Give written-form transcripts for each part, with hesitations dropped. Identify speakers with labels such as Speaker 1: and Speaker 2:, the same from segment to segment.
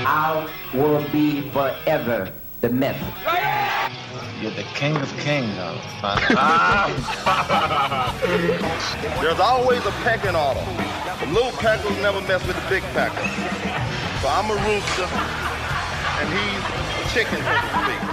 Speaker 1: I will be forever the myth.
Speaker 2: You're the king of kings,
Speaker 3: There's always a pecking order. The little peckers never mess with the big pecker. So I'm a rooster, and he's a chicken, so to speak.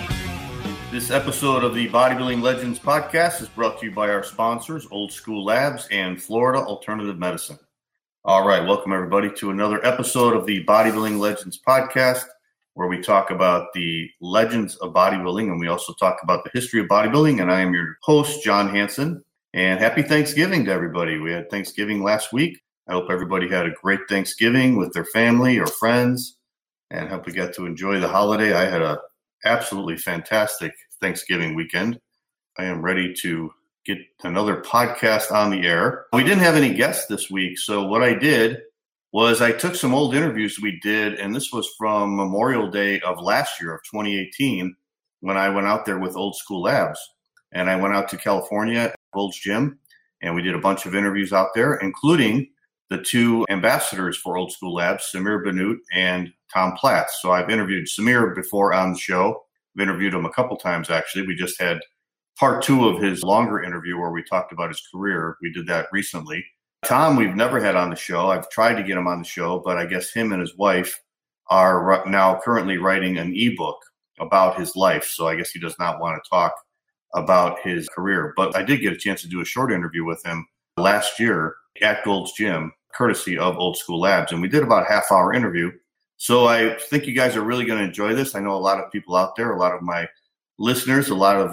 Speaker 4: This episode of the Bodybuilding Legends podcast is brought to you by our sponsors, Old School Labs and Florida Alternative Medicine. All right, welcome everybody to another episode of the Bodybuilding Legends podcast, where we talk about the legends of bodybuilding, and we also talk about the history of bodybuilding. And I am your host, John Hansen. And happy Thanksgiving to everybody. We had Thanksgiving last week. I hope everybody had a great Thanksgiving with their family or friends, and hope we got to enjoy the holiday. I had a absolutely fantastic Thanksgiving weekend. I am ready to get another podcast on the air. We didn't have any guests this week, so what I did was I took some old interviews we did, and this was from Memorial Day of last year, of 2018, when I went out there with Old School Labs. And I went out to California, Gold's Gym, and we did a bunch of interviews out there, including the two ambassadors for Old School Labs, Samir Bannout and Tom Platz. So I've interviewed Samir before on the show. I've interviewed him a couple times, actually. We just had part 2 of his longer interview where we talked about his career. We did that recently. Tom, we've never had on the show. I've tried to get him on the show, but I guess him and his wife are now currently writing an ebook about his life. So I guess he does not want to talk about his career. But I did get a chance to do a short interview with him last year at Gold's Gym, courtesy of Old School Labs. And we did about a half-hour interview. So I think you guys are really going to enjoy this. I know a lot of people out there, a lot of listeners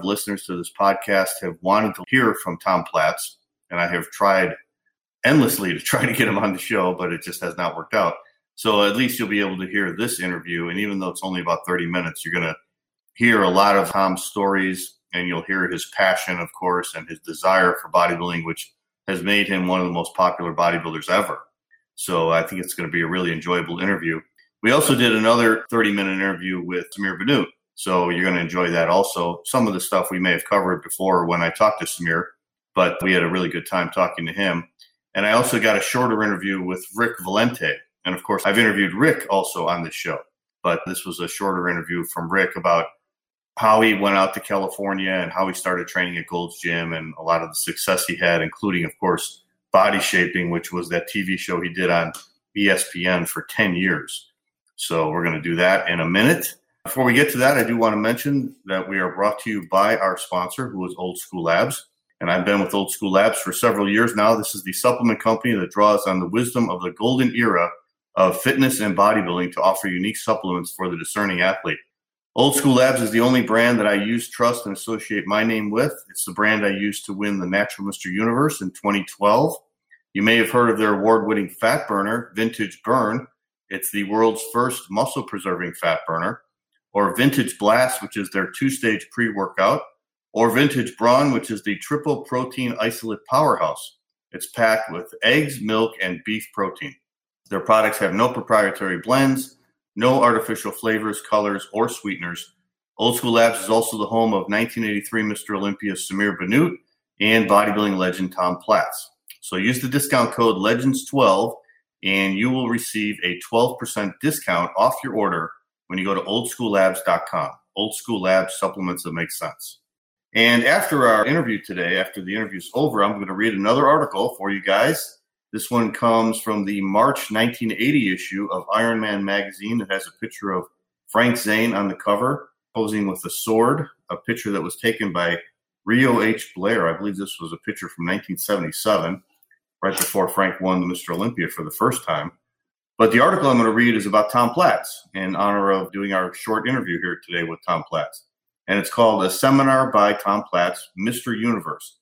Speaker 4: to this podcast have wanted to hear from Tom Platz. And I have tried endlessly to try to get him on the show, but it just has not worked out. So at least you'll be able to hear this interview. And even though it's only about 30 minutes, you're going to hear a lot of Tom's stories, and you'll hear his passion, of course, and his desire for bodybuilding, which has made him one of the most popular bodybuilders ever. So I think it's going to be a really enjoyable interview. We also did another 30-minute interview with Samir Bannout. So you're going to enjoy that also. Some of the stuff we may have covered before when I talked to Samir, but we had a really good time talking to him. And I also got a shorter interview with Rick Valente. And, of course, I've interviewed Rick also on this show. But this was a shorter interview from Rick about how he went out to California and how he started training at Gold's Gym and a lot of the success he had, including, of course, Body Shaping, which was that TV show he did on ESPN for 10 years. So we're going to do that in a minute. Before we get to that, I do want to mention that we are brought to you by our sponsor, who is Old School Labs. And I've been with Old School Labs for several years now. This is the supplement company that draws on the wisdom of the golden era of fitness and bodybuilding to offer unique supplements for the discerning athlete. Old School Labs is the only brand that I use, trust, and associate my name with. It's the brand I used to win the Natural Mr. Universe in 2012. You may have heard of their award-winning fat burner, Vintage Burn. It's the world's first muscle-preserving fat burner. Or Vintage Blast, which is their 2-stage pre-workout. Or Vintage Brawn, which is the triple protein isolate powerhouse. It's packed with eggs, milk, and beef protein. Their products have no proprietary blends, no artificial flavors, colors, or sweeteners. Old School Labs is also the home of 1983 Mr. Olympia Samir Bannout and bodybuilding legend Tom Platz. So use the discount code LEGENDS12 and you will receive a 12% discount off your order when you go to oldschoollabs.com. Old School Labs, supplements that make sense. And after our interview today, after the interview's over, I'm going to read another article for you guys. This one comes from the March 1980 issue of Iron Man magazine. It has a picture of Frank Zane on the cover, posing with a sword, a picture that was taken by Rio H. Blair. I believe this was a picture from 1977, right before Frank won the Mr. Olympia for the first time. But the article I'm going to read is about Tom Platz in honor of doing our short interview here today with Tom Platz. And it's called A Seminar by Tom Platz, Mr. Universe.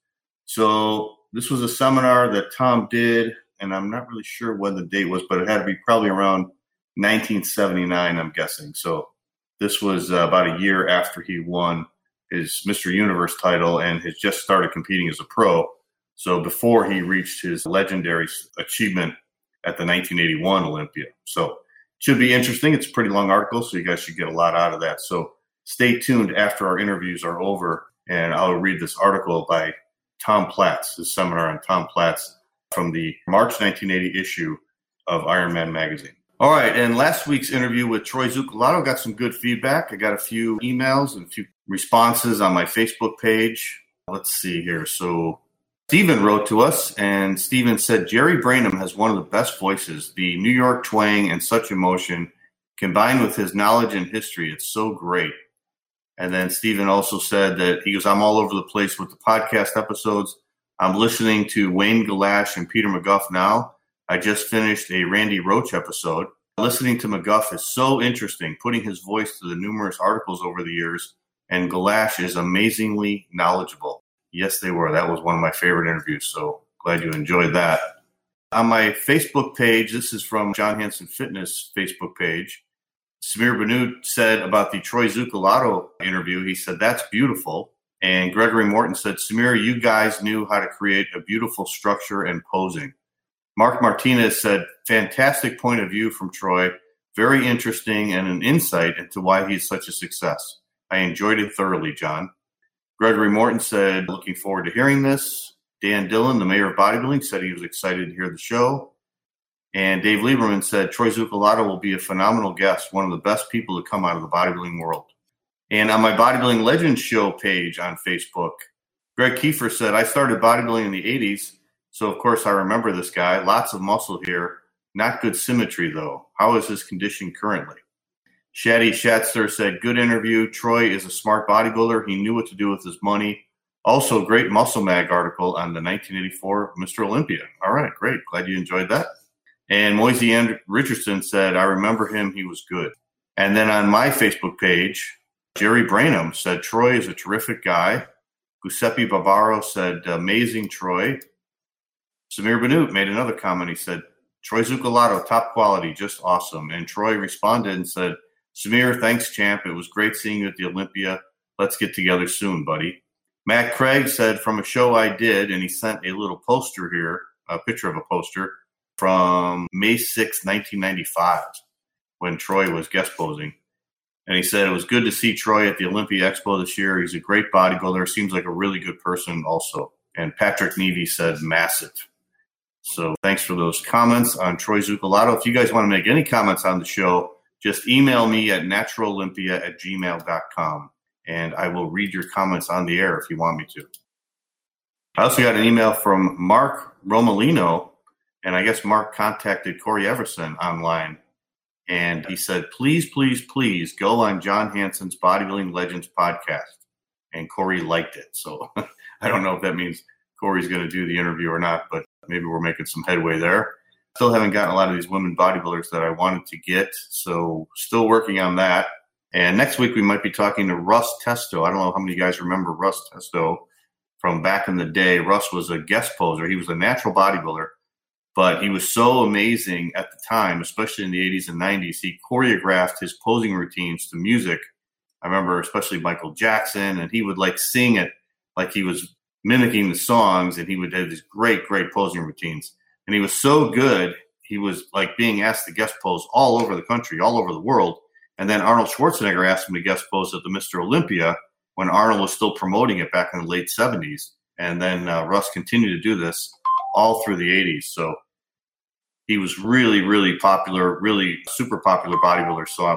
Speaker 4: So this was a seminar that Tom did, and I'm not really sure when the date was, but it had to be probably around 1979, I'm guessing. So this was about a year after he won his Mr. Universe title and has just started competing as a pro. So before he reached his legendary achievement at the 1981 Olympia. So it should be interesting. It's a pretty long article, so you guys should get a lot out of that. So stay tuned after our interviews are over, and I'll read this article by Tom Platz, his seminar on Tom Platz from the March 1980 issue of Iron Man magazine. All right, and last week's interview with Troy Zucolato got some good feedback. I got a few emails and a few responses on my Facebook page. Let's see here. So Stephen wrote to us, and Stephen said, Jerry Branham has one of the best voices, the New York twang and such emotion, combined with his knowledge and history. It's so great. And then Stephen also said that he goes, I'm all over the place with the podcast episodes. I'm listening to Wayne Galash and Peter McGuff now. I just finished a Randy Roach episode. Listening to McGuff is so interesting, putting his voice to the numerous articles over the years, and Galash is amazingly knowledgeable. Yes, they were. That was one of my favorite interviews, so glad you enjoyed that. On my Facebook page, this is from John Hanson Fitness Facebook page, Samir Bannout said about the Troy Zucolato interview, he said, that's beautiful. And Gregory Morton said, Samir, you guys knew how to create a beautiful structure and posing. Mark Martinez said, fantastic point of view from Troy, very interesting and an insight into why he's such a success. I enjoyed it thoroughly, John. Gregory Morton said, looking forward to hearing this. Dan Dillon, the mayor of bodybuilding, said he was excited to hear the show. And Dave Lieberman said, Troy Zucolato will be a phenomenal guest, one of the best people to come out of the bodybuilding world. And on my Bodybuilding Legends show page on Facebook, Greg Kiefer said, I started bodybuilding in the 80s, so of course I remember this guy. Lots of muscle here. Not good symmetry, though. How is his condition currently? Shaddy Shatster said, good interview. Troy is a smart bodybuilder. He knew what to do with his money. Also, great Muscle Mag article on the 1984 Mr. Olympia. All right, great. Glad you enjoyed that. And Moisey Richardson said, I remember him. He was good. And then on my Facebook page, Jerry Branham said, Troy is a terrific guy. Giuseppe Barbaro said, amazing Troy. Samir Bannout made another comment. He said, Troy Zucolato, top quality, just awesome. And Troy responded and said, Samir, thanks, champ. It was great seeing you at the Olympia. Let's get together soon, buddy. Matt Craig said, from a show I did, and he sent a little poster here, a picture of a poster, from May 6, 1995, when Troy was guest posing. And he said, it was good to see Troy at the Olympia Expo this year. He's a great bodybuilder. Seems like a really good person also. And Patrick Nevey said, massive. So thanks for those comments on Troy Zucolato. If you guys want to make any comments on the show, just email me at naturalolympia@gmail.com, and I will read your comments on the air if you want me to. I also got an email from Mark Romolino, and I guess Mark contacted Corey Everson online, and he said, please, please, please go on John Hanson's Bodybuilding Legends podcast. And Corey liked it. So I don't know if that means Corey's going to do the interview or not, but maybe we're making some headway there. Still haven't gotten a lot of these women bodybuilders that I wanted to get, so still working on that. And next week we might be talking to Russ Testo. I don't know how many of you guys remember Russ Testo from back in the day. Russ was a guest poser. He was a natural bodybuilder, but he was so amazing at the time, especially in the 80s and 90s. He choreographed his posing routines to music. I remember especially Michael Jackson, and he would like sing it like he was mimicking the songs, and he would have these great, great posing routines. And he was so good, he was like being asked to guest pose all over the country, all over the world. And then Arnold Schwarzenegger asked him to guest pose at the Mr. Olympia when Arnold was still promoting it back in the late 70s. And then Russ continued to do this all through the 80s. So he was really, really popular, really super popular bodybuilder. So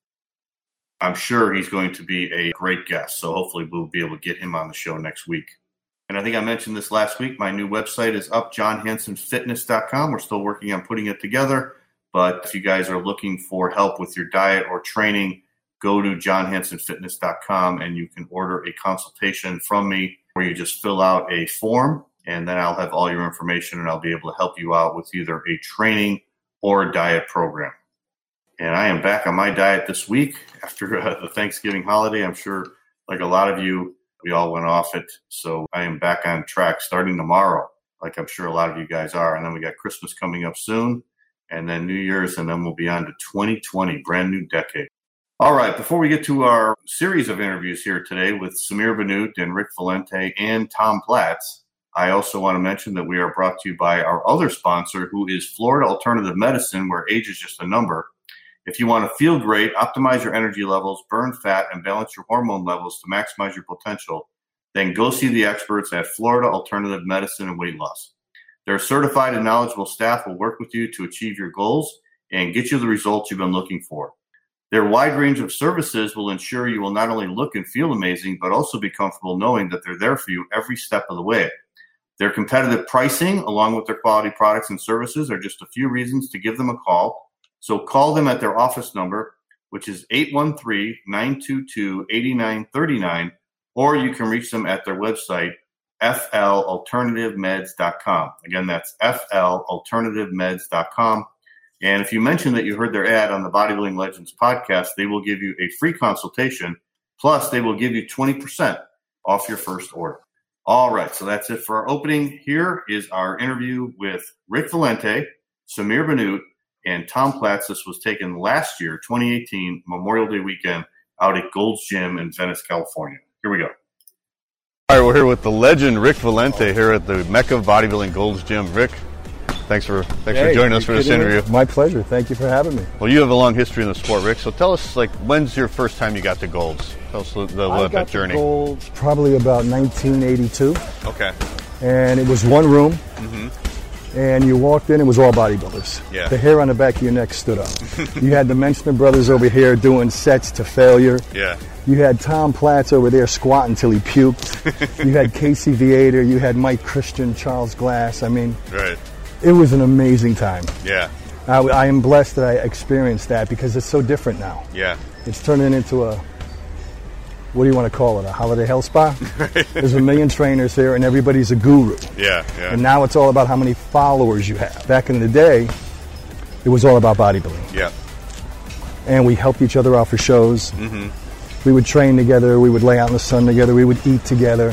Speaker 4: I'm sure he's going to be a great guest. So hopefully we'll be able to get him on the show next week. And I think I mentioned this last week. My new website is up, johnhansonfitness.com. We're still working on putting it together. But if you guys are looking for help with your diet or training, go to johnhansonfitness.com and you can order a consultation from me where you just fill out a form, and then I'll have all your information and I'll be able to help you out with either a training or a diet program. And I am back on my diet this week after the Thanksgiving holiday. I'm sure, like a lot of you, we all went off it. So I am back on track starting tomorrow, like I'm sure a lot of you guys are. And then we got Christmas coming up soon, and then New Year's, and then we'll be on to 2020, brand new decade. All right, before we get to our series of interviews here today with Samir Bannout and Rick Valente and Tom Platz, I also want to mention that we are brought to you by our other sponsor, who is Florida Alternative Medicine, where age is just a number. If you want to feel great, optimize your energy levels, burn fat, and balance your hormone levels to maximize your potential, then go see the experts at Florida Alternative Medicine and Weight Loss. Their certified and knowledgeable staff will work with you to achieve your goals and get you the results you've been looking for. Their wide range of services will ensure you will not only look and feel amazing, but also be comfortable knowing that they're there for you every step of the way. Their competitive pricing, along with their quality products and services, are just a few reasons to give them a call. So call them at their office number, which is 813-922-8939, or you can reach them at their website, flalternativemeds.com. Again, that's flalternativemeds.com. And if you mention that you heard their ad on the Bodybuilding Legends podcast, they will give you a free consultation. Plus, they will give you 20% off your first order. All right, so that's it for our opening. Here is our interview with Rick Valente, Samir Bannout, and Tom Platz. This was taken last year, 2018, Memorial Day weekend, out at Gold's Gym in Venice, California. Here we go.
Speaker 5: All right, we're here with the legend Rick Valente here at the Mecca of Bodybuilding Gold's Gym. Rick, thanks for joining us for this interview.
Speaker 6: My pleasure. Thank you for having me.
Speaker 5: Well, you have a long history in the sport, Rick. So tell us, when's your first time you got to Gold's? Tell us that journey.
Speaker 6: I got to Gold's probably about 1982.
Speaker 5: Okay.
Speaker 6: And it was one room. And you walked in, it was all bodybuilders.
Speaker 5: Yeah.
Speaker 6: The hair on the back of your neck stood up. You had the Menschner brothers over here doing sets to failure.
Speaker 5: Yeah.
Speaker 6: You had Tom Platz over there squatting until he puked. You had Casey Viator. You had Mike Christian, Charles Glass. I mean,
Speaker 5: right.
Speaker 6: It was an amazing time.
Speaker 5: Yeah.
Speaker 6: I am blessed that I experienced that because it's so different now.
Speaker 5: Yeah.
Speaker 6: It's turning into what do you want to call it, a holiday health spa? There's a million trainers here and everybody's a guru.
Speaker 5: Yeah.
Speaker 6: And now it's all about how many followers you have. Back in the day, it was all about bodybuilding.
Speaker 5: Yeah.
Speaker 6: And we helped each other out for shows. We would train together. We would lay out in the sun together. We would eat together.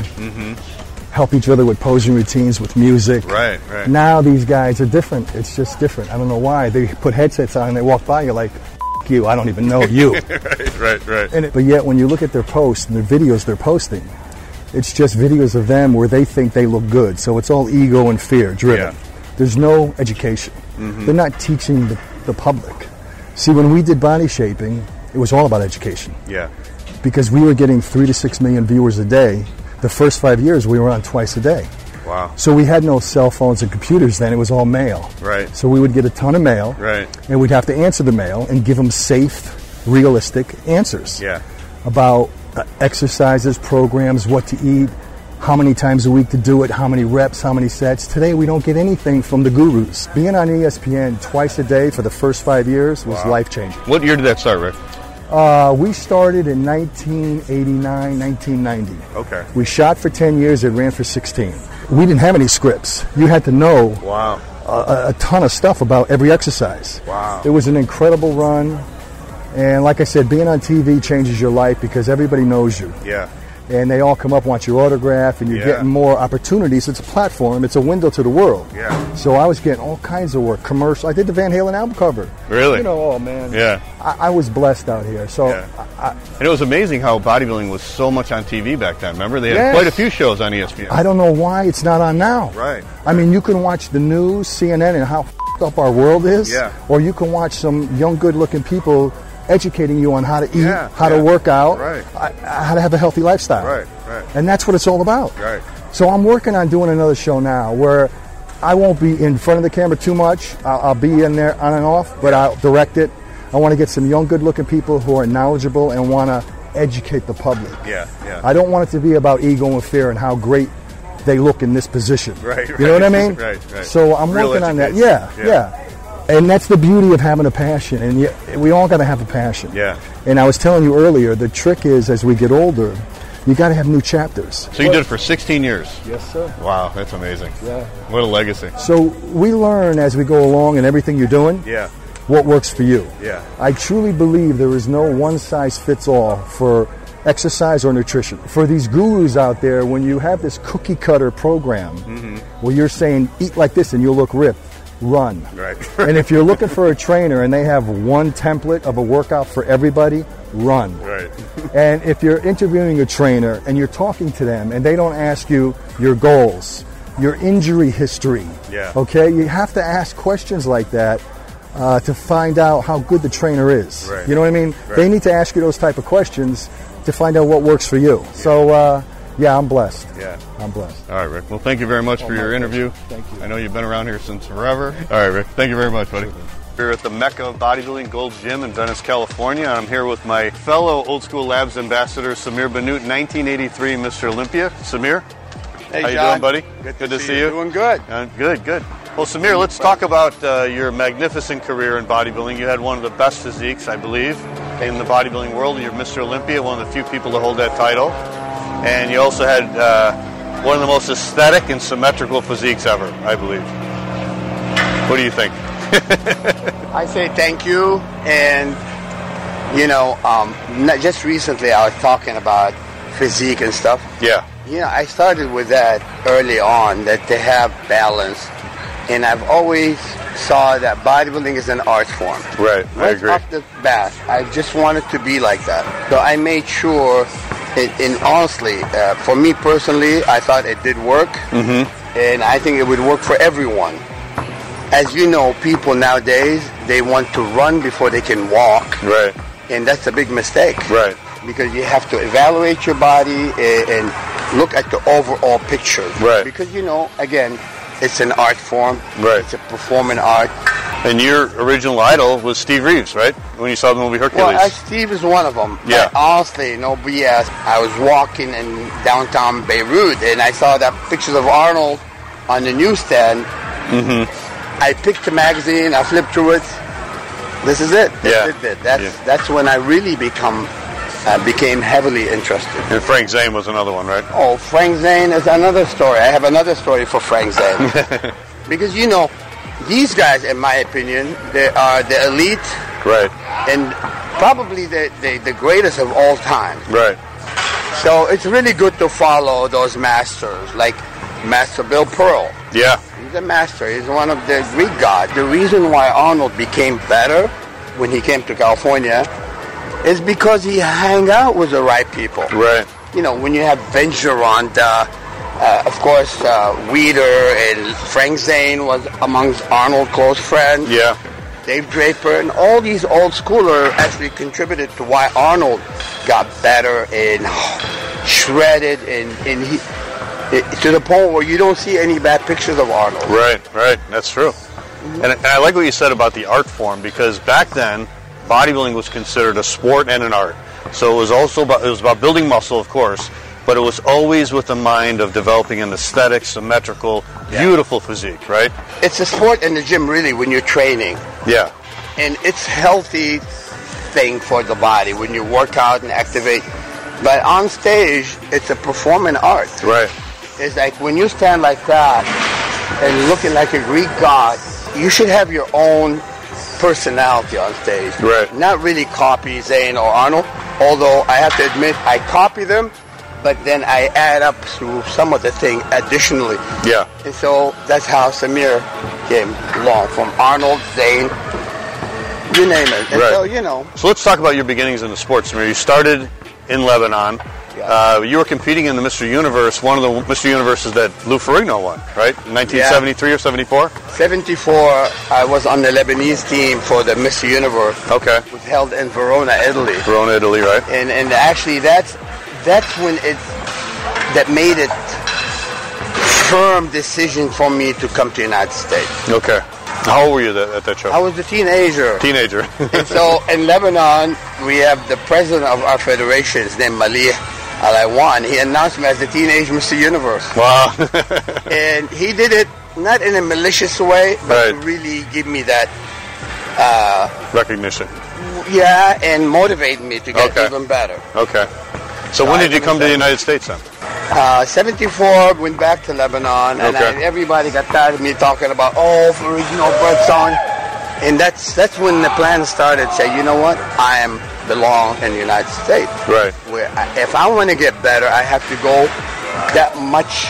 Speaker 6: Help each other with posing routines, with music.
Speaker 5: Right.
Speaker 6: Now these guys are different. It's just different. I don't know why. They put headsets on and they walk by, you're like, you, I don't even know you.
Speaker 5: Right.
Speaker 6: But yet when you look at their posts and their videos they're posting, it's just videos of them where they think they look good. So it's all ego and fear driven.
Speaker 5: Yeah.
Speaker 6: There's no education. They're not teaching the public. See, when we did body shaping, it was all about education.
Speaker 5: Yeah.
Speaker 6: Because we were getting 3 to 6 million viewers a day. The first 5 years we were on twice a day.
Speaker 5: Wow.
Speaker 6: So we had no cell phones and computers then. It was all mail.
Speaker 5: Right.
Speaker 6: So we would get a ton of mail.
Speaker 5: Right.
Speaker 6: And we'd have to answer the mail and give them safe, realistic answers.
Speaker 5: Yeah.
Speaker 6: About exercises, programs, what to eat, how many times a week to do it, how many reps, how many sets. Today we don't get anything from the gurus. Being on ESPN twice a day for the first 5 years was life-changing.
Speaker 5: What year did that start, Rick?
Speaker 6: We started in 1989, 1990.
Speaker 5: Okay.
Speaker 6: We shot for 10 years. It ran for 16. We didn't have any scripts. You had to know a ton of stuff about every exercise.
Speaker 5: Wow.
Speaker 6: It was an incredible run. And like I said, being on TV changes your life because everybody knows you.
Speaker 5: Yeah.
Speaker 6: And they all come up, want your autograph, and you're getting more opportunities. It's a platform. It's a window to the world.
Speaker 5: Yeah.
Speaker 6: So I was getting all kinds of work, commercial. I did the Van Halen album cover.
Speaker 5: Really?
Speaker 6: You know, oh, man.
Speaker 5: Yeah.
Speaker 6: I was blessed out here. So,
Speaker 5: and it was amazing how bodybuilding was so much on TV back then. Remember? They had quite a few shows on ESPN.
Speaker 6: I don't know why it's not on now.
Speaker 5: Right.
Speaker 6: I mean, you can watch the news, CNN, and how f***ed up our world is.
Speaker 5: Yeah.
Speaker 6: Or you can watch some young, good-looking people educating you on how to eat, how to work out, how to have a healthy lifestyle.
Speaker 5: Right.
Speaker 6: And that's what it's all about.
Speaker 5: Right.
Speaker 6: So I'm working on doing another show now where I won't be in front of the camera too much. I'll be in there on and off, but I'll direct it. I want to get some young, good-looking people who are knowledgeable and want to educate the public.
Speaker 5: Yeah.
Speaker 6: I don't want it to be about ego and fear and how great they look in this position.
Speaker 5: Right.
Speaker 6: You know what I mean?
Speaker 5: Right.
Speaker 6: So I'm working on that. Yeah. And that's the beauty of having a passion. And we all got to have a passion.
Speaker 5: Yeah.
Speaker 6: And I was telling you earlier, the trick is as we get older, you got to have new chapters.
Speaker 5: So you did it for 16 years?
Speaker 6: Yes, sir.
Speaker 5: Wow, that's amazing.
Speaker 6: Yeah.
Speaker 5: What a legacy.
Speaker 6: So we learn as we go along in everything you're doing.
Speaker 5: Yeah.
Speaker 6: What works for you.
Speaker 5: Yeah.
Speaker 6: I truly believe there is no one-size-fits-all for exercise or nutrition. For these gurus out there, when you have this cookie-cutter program where you're saying, eat like this and you'll look ripped, run.
Speaker 5: Right.
Speaker 6: And if you're looking for a trainer and they have one template of a workout for everybody, run.
Speaker 5: Right.
Speaker 6: And if you're interviewing a trainer and you're talking to them and they don't ask you your goals, your injury history, okay, you have to ask questions like that to find out how good the trainer is.
Speaker 5: Right.
Speaker 6: You know what I mean?
Speaker 5: Right.
Speaker 6: They need to ask you those type of questions to find out what works for you.
Speaker 5: Yeah.
Speaker 6: So, I'm blessed.
Speaker 5: Yeah.
Speaker 6: I'm blessed.
Speaker 5: All right, Rick. Well, thank you very much for your interview.
Speaker 6: Thank you.
Speaker 5: I know you've been around here since forever. All right, Rick. Thank you very much, buddy. We're at the Mecca of Bodybuilding Gold's Gym in Venice, California. I'm here with my fellow Old School Labs ambassador, Samir Bannout, 1983 Mr. Olympia. Samir,
Speaker 7: hey,
Speaker 5: how you
Speaker 7: John.
Speaker 5: doing, buddy? Good to see you.
Speaker 7: Doing good.
Speaker 5: Good. Well, Samir, let's talk about your magnificent career in bodybuilding. You had one of the best physiques, I believe, in the bodybuilding world. You're Mr. Olympia, one of the few people to hold that title. And you also had one of the most aesthetic and symmetrical physiques ever, I believe. What do you think?
Speaker 7: I say thank you. And, just recently I was talking about physique and stuff.
Speaker 5: Yeah.
Speaker 7: I started with that early on, that to have balance. And I've always saw that bodybuilding is an art form.
Speaker 5: Right, I agree.
Speaker 7: Off the bat, I just wanted to be like that. So I made sure, and honestly, for me personally, I thought it did work. Mm-hmm. And I think it would work for everyone. As you know, people nowadays, they want to run before they can walk.
Speaker 5: Right.
Speaker 7: And that's a big mistake.
Speaker 5: Right.
Speaker 7: Because you have to evaluate your body and look at the overall picture.
Speaker 5: Right.
Speaker 7: Because, again, it's an art form.
Speaker 5: Right.
Speaker 7: It's a performing art.
Speaker 5: And your original idol was Steve Reeves, right? When you saw the movie Hercules.
Speaker 7: Well, Steve is one of them.
Speaker 5: Yeah.
Speaker 7: But honestly, no BS. I was walking in downtown Beirut, and I saw that pictures of Arnold on the newsstand. Mm-hmm. I picked the magazine. I flipped through it. This is it. That's when I really became heavily interested.
Speaker 5: And Frank Zane was another one, right?
Speaker 7: Oh, Frank Zane is another story. I have another story for Frank Zane. Because, these guys, in my opinion, they are the elite.
Speaker 5: Right.
Speaker 7: And probably the greatest of all time.
Speaker 5: Right.
Speaker 7: So it's really good to follow those masters, like Master Bill Pearl.
Speaker 5: Yeah.
Speaker 7: He's a master. He's one of the Greek gods. The reason why Arnold became better when he came to California is because he hung out with the right people.
Speaker 5: Right.
Speaker 7: When you have Vince Gironda, of course, Weider and Frank Zane was amongst Arnold's close friends.
Speaker 5: Yeah.
Speaker 7: Dave Draper, and all these old schoolers actually contributed to why Arnold got better and shredded, and he to the point where you don't see any bad pictures of Arnold.
Speaker 5: Right. That's true. Mm-hmm. And I like what you said about the art form, because back then, bodybuilding was considered a sport and an art. So it was also about building muscle, of course, but it was always with the mind of developing an aesthetic, symmetrical, beautiful physique, right?
Speaker 7: It's a sport in the gym, really, when you're training.
Speaker 5: Yeah.
Speaker 7: And it's healthy thing for the body when you work out and activate. But on stage, it's a performing art.
Speaker 5: Right.
Speaker 7: It's like when you stand like that and looking like a Greek god, you should have your own personality on stage.
Speaker 5: Right.
Speaker 7: Not really copy Zane or Arnold, although I have to admit I copy them, but then I add up to some of the thing additionally.
Speaker 5: Yeah.
Speaker 7: And so that's how Samir came along, from Arnold, Zane, you name it. And
Speaker 5: right. So let's talk about your beginnings in the sport, Samir. You started in Lebanon.
Speaker 7: Yeah.
Speaker 5: You were competing in the Mr. Universe, one of the Mr. Universes that Lou Ferrigno won, right? In 1973 or 74?
Speaker 7: 74, I was on the Lebanese team for the Mr. Universe.
Speaker 5: Okay.
Speaker 7: It was held in Verona, Italy.
Speaker 5: Verona, Italy, right?
Speaker 7: And actually that's when that made it firm decision for me to come to the United States.
Speaker 5: Okay. How old were you at that show?
Speaker 7: I was a teenager. And so in Lebanon, we have the president of our federation, his name Malih Al-Awan. He announced me as the teenage Mr. Universe.
Speaker 5: Wow.
Speaker 7: And he did it not in a malicious way, but to really give me that
Speaker 5: recognition.
Speaker 7: Yeah, and motivate me to get even better.
Speaker 5: Okay. So when did you come to the United States then?
Speaker 7: 74, went back to Lebanon, and everybody got tired of me talking about, Ferrigno birth song. And that's when the plan started. Say, you know what? I belong in the United States.
Speaker 5: Right.
Speaker 7: Where if I want to get better, I have to go that much,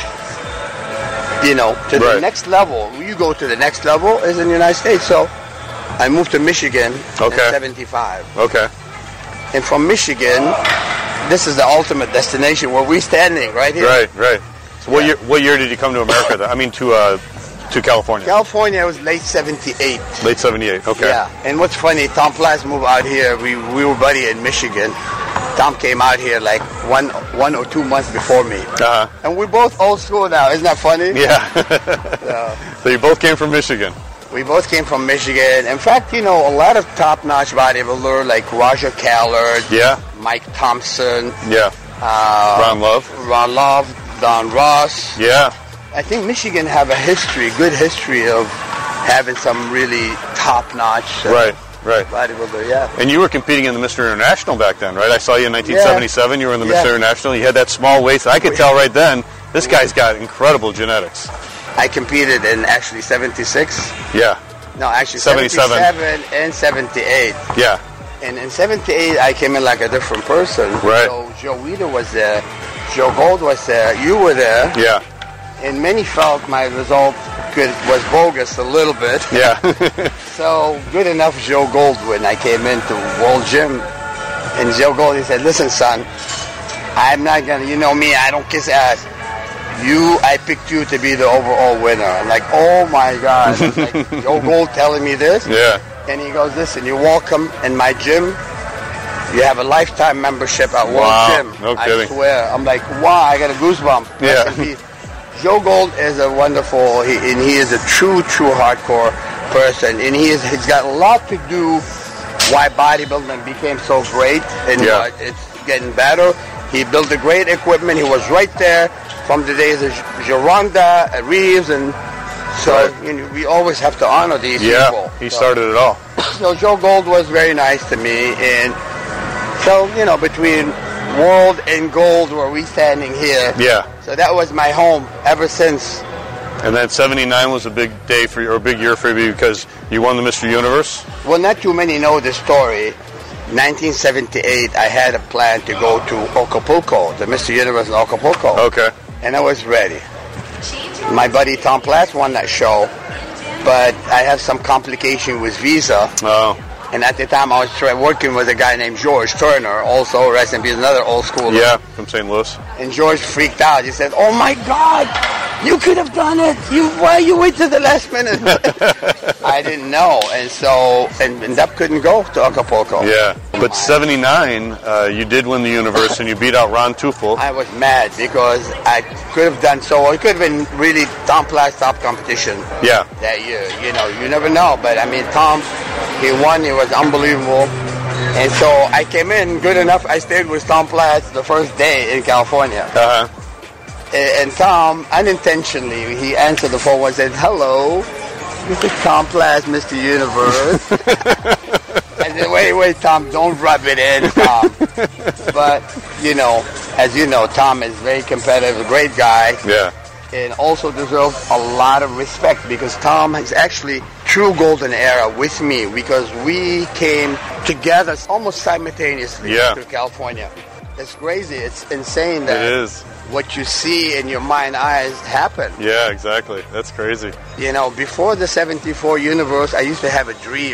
Speaker 7: to the next level. You go to the next level is in the United States. So I moved to Michigan in 75.
Speaker 5: Okay.
Speaker 7: And from Michigan, this is the ultimate destination where we're standing right here.
Speaker 5: Right. So what year did you come to America then? I mean to California?
Speaker 7: California was late 78.
Speaker 5: Late 78, okay.
Speaker 7: Yeah, and what's funny, Tom Platz moved out here. We were buddy in Michigan. Tom came out here like one or 2 months before me. And we're both old school now. Isn't that funny?
Speaker 5: Yeah. So you both came from Michigan.
Speaker 7: We both came from Michigan. In fact, a lot of top-notch bodybuilder like Roger Callard, Mike Thompson,
Speaker 5: Ron
Speaker 7: Love, Don Ross.
Speaker 5: Yeah.
Speaker 7: I think Michigan have a good history of having some really top-notch
Speaker 5: Right.
Speaker 7: bodybuilder, yeah.
Speaker 5: And you were competing in the Mr. International back then, right? I saw you in 1977. You were in the Mr. International. You had that small waist. I could tell right then, this guy's got incredible genetics.
Speaker 7: I competed in actually 76.
Speaker 5: Yeah.
Speaker 7: No, actually
Speaker 5: 77
Speaker 7: and 78.
Speaker 5: Yeah.
Speaker 7: And in 78, I came in like a different person.
Speaker 5: Right.
Speaker 7: So Joe Weider was there. Joe Gold was there. You were there.
Speaker 5: Yeah.
Speaker 7: And many felt my result was bogus a little bit.
Speaker 5: Yeah.
Speaker 7: So good enough Joe Gold when I came into World Gym. And Joe Gold, he said, listen, son, I'm not going to, you know me, I don't kiss ass. I picked you to be the overall winner. I'm like, oh my God. It's like Joe Gold telling me this.
Speaker 5: Yeah.
Speaker 7: And he goes, listen, you're welcome in my gym. You have a lifetime membership at World Gym.
Speaker 5: No kidding.
Speaker 7: I swear. I'm like, wow, I got a goosebump.
Speaker 5: Yeah.
Speaker 7: Joe Gold is a wonderful, he is a true hardcore person. And he's got a lot to do why bodybuilding became so great. And it's getting better. He built a great equipment. He was right there from the days of Gironda, Reeves, and so we always have to honor these people.
Speaker 5: Yeah, he started it all.
Speaker 7: So Joe Gold was very nice to me, and so, between World and Gold where we standing here.
Speaker 5: Yeah.
Speaker 7: So that was my home ever since.
Speaker 5: And then 79 was a big day for you, or a big year for you because you won the Mr. Universe?
Speaker 7: Well, not too many know the story. 1978, I had a plan to go to Acapulco, the Mr. Universe in Acapulco.
Speaker 5: Okay.
Speaker 7: And I was ready. My buddy Tom Platz won that show, but I have some complication with visa.
Speaker 5: Oh.
Speaker 7: And at the time, I was working with a guy named George Turner, also rest in peace, another old schooler.
Speaker 5: Yeah, from St. Louis.
Speaker 7: And George freaked out. He said, "Oh my God, you could have done it. Why you wait till the last minute?" I didn't know, and so and that couldn't go to Acapulco.
Speaker 5: Yeah, but 79, you did win the Universe, and you beat out Ron Teufel.
Speaker 7: I was mad because I could have done so. It could have been really Tom Platz top competition.
Speaker 5: Yeah.
Speaker 7: That year, you never know. But I mean, Tom, he won. He was unbelievable. And so I came in good enough. I stayed with Tom Platz the first day in California.
Speaker 5: Uh-huh.
Speaker 7: And Tom, unintentionally, he answered the phone and said, "Hello, this is Tom Platz, Mr. Universe." I said, wait, Tom, don't rub it in, Tom. But, as you know, Tom is very competitive, a great guy.
Speaker 5: Yeah.
Speaker 7: And also deserves a lot of respect because Tom is actually true golden era with me because we came together almost simultaneously to California. It's crazy. It's insane that
Speaker 5: it is.
Speaker 7: What you see in your mind eyes happen.
Speaker 5: Yeah, exactly. That's crazy.
Speaker 7: Before the 74 Universe, I used to have a dream.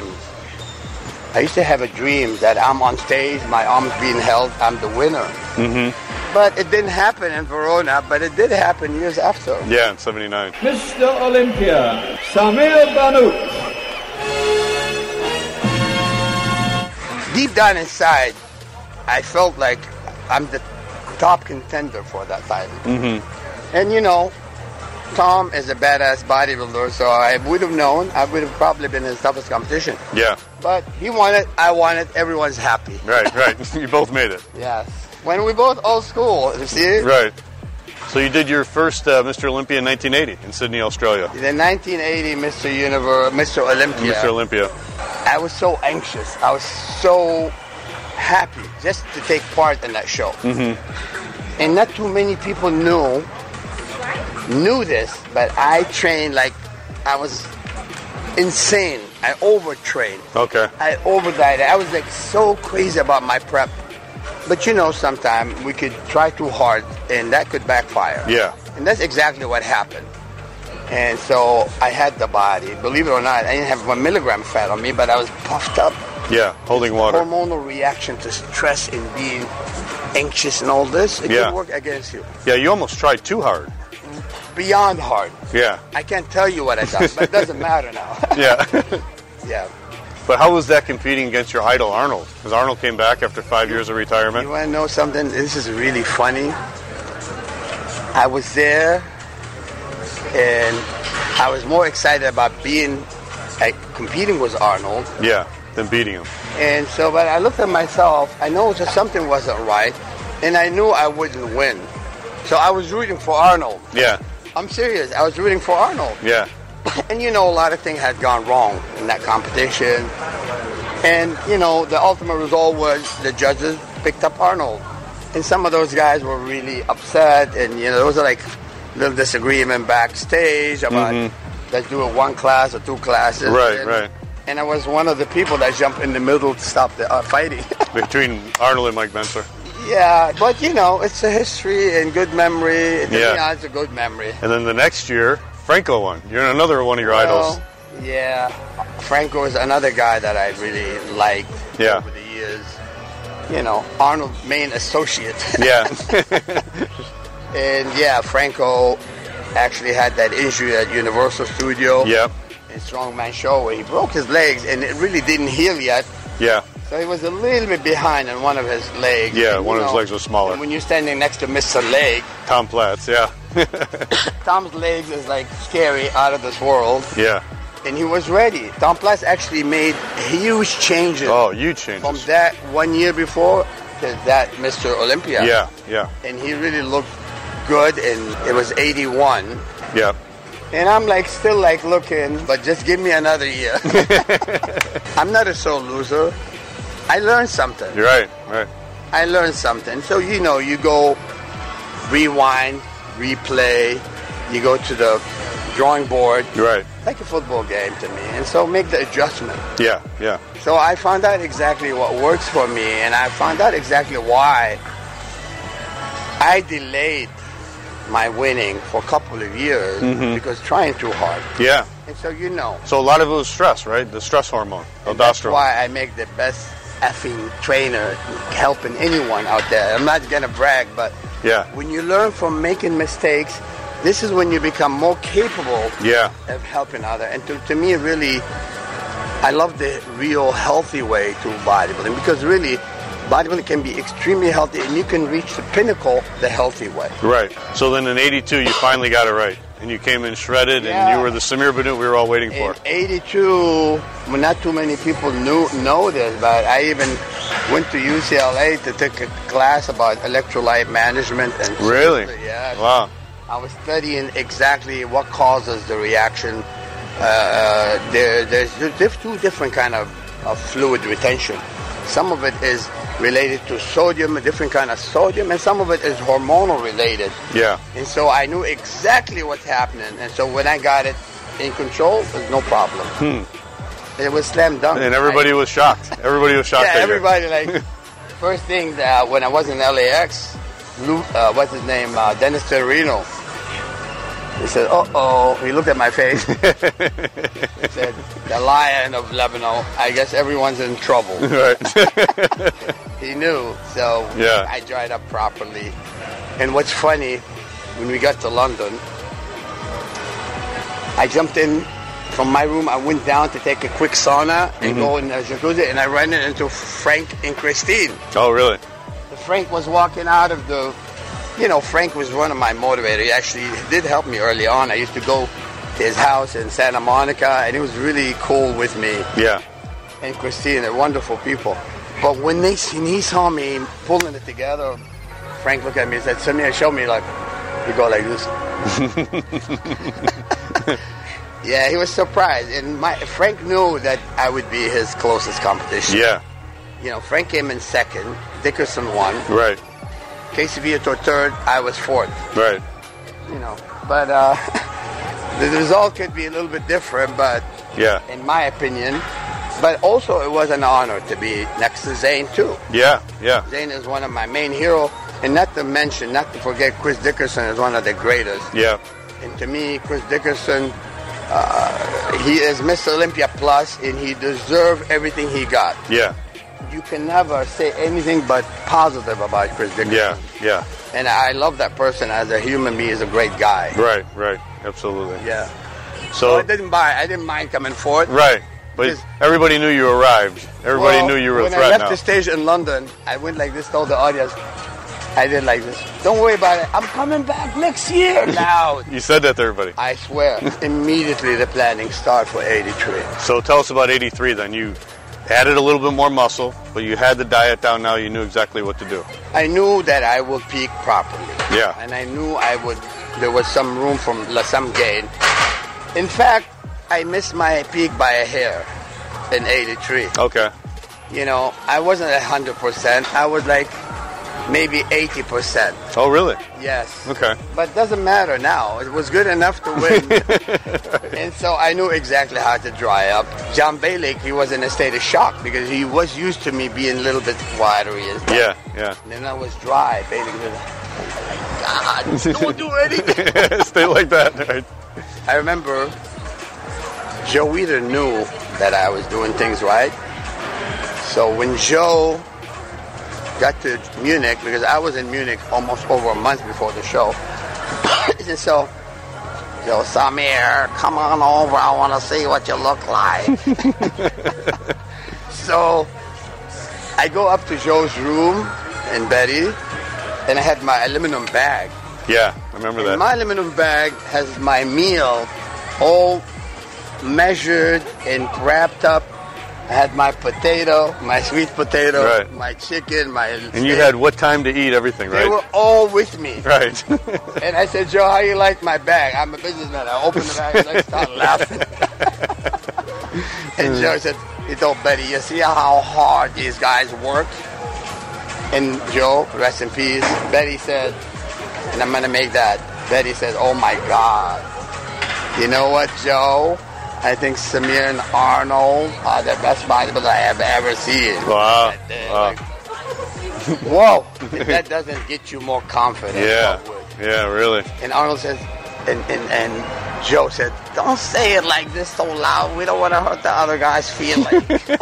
Speaker 7: That I'm on stage, my arms being held, I'm the winner.
Speaker 5: Mm-hmm.
Speaker 7: But it didn't happen in Verona, but it did happen years after.
Speaker 5: Yeah, in 79.
Speaker 8: Mr. Olympia, Samir Bannout.
Speaker 7: Deep down inside, I felt like I'm the top contender for that title.
Speaker 5: Mm-hmm.
Speaker 7: And Tom is a badass bodybuilder, so I would have known. I would have probably been his toughest competition.
Speaker 5: Yeah.
Speaker 7: But he won it, I won it, everyone's happy.
Speaker 5: Right. You both made it.
Speaker 7: Yes. When we both old school, you see?
Speaker 5: Right. So you did your first Mr. Olympia in 1980 in Sydney, Australia.
Speaker 7: The 1980 Mr. Universe, Mr. Olympia.
Speaker 5: Mr. Olympia.
Speaker 7: I was so anxious. I was so happy just to take part in that show.
Speaker 5: Mm-hmm.
Speaker 7: And not too many people knew this, but I trained like I was insane. I overtrained.
Speaker 5: Okay.
Speaker 7: I overdieted. I was like so crazy about my prep. But sometimes we could try too hard and that could backfire.
Speaker 5: Yeah.
Speaker 7: And that's exactly what happened. And so I had the body. Believe it or not, I didn't have 1 milligram fat on me, but I was puffed up.
Speaker 5: Yeah, holding water.
Speaker 7: Hormonal reaction to stress and being anxious and all this, it could work against you.
Speaker 5: Yeah, you almost tried too hard.
Speaker 7: Beyond hard.
Speaker 5: Yeah.
Speaker 7: I can't tell you what I done, but it doesn't matter now.
Speaker 5: Yeah.
Speaker 7: Yeah.
Speaker 5: But how was that competing against your idol, Arnold? Because Arnold came back after 5 years of retirement.
Speaker 7: You want to know something? This is really funny. I was there, and I was more excited about being competing with Arnold.
Speaker 5: Yeah, then beating him.
Speaker 7: And so, but I looked at myself, I know that something wasn't right, and I knew I wouldn't win. So I was rooting for Arnold.
Speaker 5: Yeah.
Speaker 7: I'm serious, I was rooting for Arnold.
Speaker 5: Yeah.
Speaker 7: And a lot of things had gone wrong in that competition. And, the ultimate result was the judges picked up Arnold. And some of those guys were really upset, and, there was like little disagreement backstage about let's do it one class or two classes.
Speaker 5: Right.
Speaker 7: And I was one of the people that jumped in the middle to stop the fighting.
Speaker 5: Between Arnold and Mike Mentzer.
Speaker 7: Yeah, but, it's a history and good memory. Yeah, it's a good memory.
Speaker 5: And then the next year, Franco won. You're another one of your idols.
Speaker 7: Yeah, Franco is another guy that I really liked over the years. Arnold's main associate.
Speaker 5: Yeah.
Speaker 7: And Franco actually had that injury at Universal Studio.
Speaker 5: Yep.
Speaker 7: In Strongman Show where he broke his legs and it really didn't heal yet.
Speaker 5: Yeah.
Speaker 7: So he was a little bit behind on one of his legs.
Speaker 5: Yeah, one of his legs was smaller.
Speaker 7: And when you're standing next to Mr. Leg.
Speaker 5: Tom Platz, yeah.
Speaker 7: Tom's legs is like scary, out of this world.
Speaker 5: Yeah.
Speaker 7: And he was ready. Tom Platz actually made huge changes.
Speaker 5: Oh, huge changes.
Speaker 7: From that 1 year before to that Mr. Olympia.
Speaker 5: Yeah.
Speaker 7: And he really looked good, and it was 81.
Speaker 5: Yeah.
Speaker 7: And I'm still looking, but just give me another year. I'm not a sore loser. I learned something.
Speaker 5: You're right.
Speaker 7: I learned something. So, you go rewind, replay, you go to the drawing board.
Speaker 5: Right.
Speaker 7: Like a football game to me. And so make the adjustment.
Speaker 5: Yeah.
Speaker 7: So I found out exactly what works for me, and I found out exactly why I delayed my winning for a couple of years because trying too hard.
Speaker 5: Yeah.
Speaker 7: And so
Speaker 5: So a lot of it was stress, right? The stress hormone, aldosterone.
Speaker 7: That's why I make the best effing trainer helping anyone out there. I'm not going to brag, but when you learn from making mistakes, this is when you become more capable of helping others. And to me, really, I love the real healthy way to bodybuilding, because really, bodybuilding can be extremely healthy, and you can reach the pinnacle the healthy way.
Speaker 5: Right. So then in 82, you finally got it right. And you came in shredded, and you were the Samir Bannout we were all waiting for.
Speaker 7: In 82, not too many people know this, but I even went to UCLA to take a class about electrolyte management. And
Speaker 5: really?
Speaker 7: Yeah.
Speaker 5: Wow.
Speaker 7: I was studying exactly what causes the reaction. There's two different kind of fluid retention. Some of it is related to sodium, a different kind of sodium, and some of it is hormonal related.
Speaker 5: Yeah.
Speaker 7: And so I knew exactly what's happening. And so when I got it in control, there's no problem. It was slam dunk.
Speaker 5: And everybody was shocked. Everybody was shocked.
Speaker 7: Yeah, everybody first thing that when I was in LAX, what's his name? Dennis Torino. He said, uh-oh. He looked at my face. He said, the Lion of Lebanon. I guess everyone's in trouble.
Speaker 5: Right.
Speaker 7: He knew. So I dried up properly. And what's funny, when we got to London, I jumped in from my room. I went down to take a quick sauna and go in the jacuzzi, and I ran into Frank and Christine.
Speaker 5: Oh, really?
Speaker 7: Frank was walking out of the... Frank was one of my motivators. He actually did help me early on. I used to go to his house in Santa Monica, and he was really cool with me.
Speaker 5: Yeah.
Speaker 7: And Christine, they're wonderful people. But when he saw me pulling it together, Frank looked at me and said, Samir, show me, you go like this. Yeah, he was surprised. And Frank knew that I would be his closest competition.
Speaker 5: Yeah.
Speaker 7: Frank came in second. Dickerson won.
Speaker 5: Right.
Speaker 7: Casey Viator third, I was fourth.
Speaker 5: Right.
Speaker 7: But the result could be a little bit different, but in my opinion. But also it was an honor to be next to Zane too.
Speaker 5: Yeah.
Speaker 7: Zane is one of my main heroes, and not to forget Chris Dickerson is one of the greatest.
Speaker 5: Yeah.
Speaker 7: And to me, Chris Dickerson, he is Mr. Olympia Plus, and he deserved everything he got.
Speaker 5: Yeah.
Speaker 7: You can never say anything but positive about Chris Dickerson.
Speaker 5: Yeah.
Speaker 7: And I love that person as a human being. He's a great guy.
Speaker 5: Right. Absolutely.
Speaker 7: Yeah.
Speaker 5: So
Speaker 7: I didn't mind coming forward.
Speaker 5: Right. But everybody knew you arrived. Everybody knew you were a threat now.
Speaker 7: When I left the stage in London, I went like this, told the audience, I did like this. Don't worry about it. I'm coming back next year. Loud.
Speaker 5: You said that to everybody.
Speaker 7: I swear. Immediately the planning started for 83.
Speaker 5: So tell us about 83 then. You added a little bit more muscle, but you had the diet down now. You knew exactly what to do.
Speaker 7: I knew that I would peak properly.
Speaker 5: Yeah.
Speaker 7: And I knew there was some room for some gain. In fact, I missed my peak by a hair in 83.
Speaker 5: Okay.
Speaker 7: You know, I wasn't 100%. I was like maybe 80%.
Speaker 5: Oh, really?
Speaker 7: Yes.
Speaker 5: Okay.
Speaker 7: But it doesn't matter now. It was good enough to win. And so I knew exactly how to dry up. John Balick, he was in a state of shock because he was used to me being a little bit wiry and stuff.
Speaker 5: Yeah.
Speaker 7: And then I was dry. Balick was like, oh my God, don't do anything.
Speaker 5: Stay like that. Right?
Speaker 7: I remember Joe Weider knew that I was doing things right. So when Joe got to Munich, because I was in Munich almost over a month before the show, he said, so, Joe, Samir, come on over. I want to see what you look like. So I go up to Joe's room in Betty, and I had my aluminum bag.
Speaker 5: Yeah, I remember that.
Speaker 7: My aluminum bag has my meal all measured and wrapped up. I had my potato, my sweet potato,
Speaker 5: right.
Speaker 7: My chicken, my
Speaker 5: And
Speaker 7: steak.
Speaker 5: you had what time to eat everything, right?
Speaker 7: They were all with me.
Speaker 5: Right.
Speaker 7: And I said, Joe, how you like my bag? I'm a businessman. I opened the bag and I started laughing. And Joe said, he told Betty, you see how hard these guys work? And Joe, rest in peace, Betty said, and I'm going to make that. Betty said, oh my God. You know what, Joe? I think Samir and Arnold are the best bodybuilders I have ever seen.
Speaker 5: Wow.
Speaker 7: Like, whoa. That doesn't get you more confident.
Speaker 5: Yeah. Yeah, really.
Speaker 7: And Arnold says, and Joe said, don't say it like this so loud. We don't want to hurt the other guy's feelings.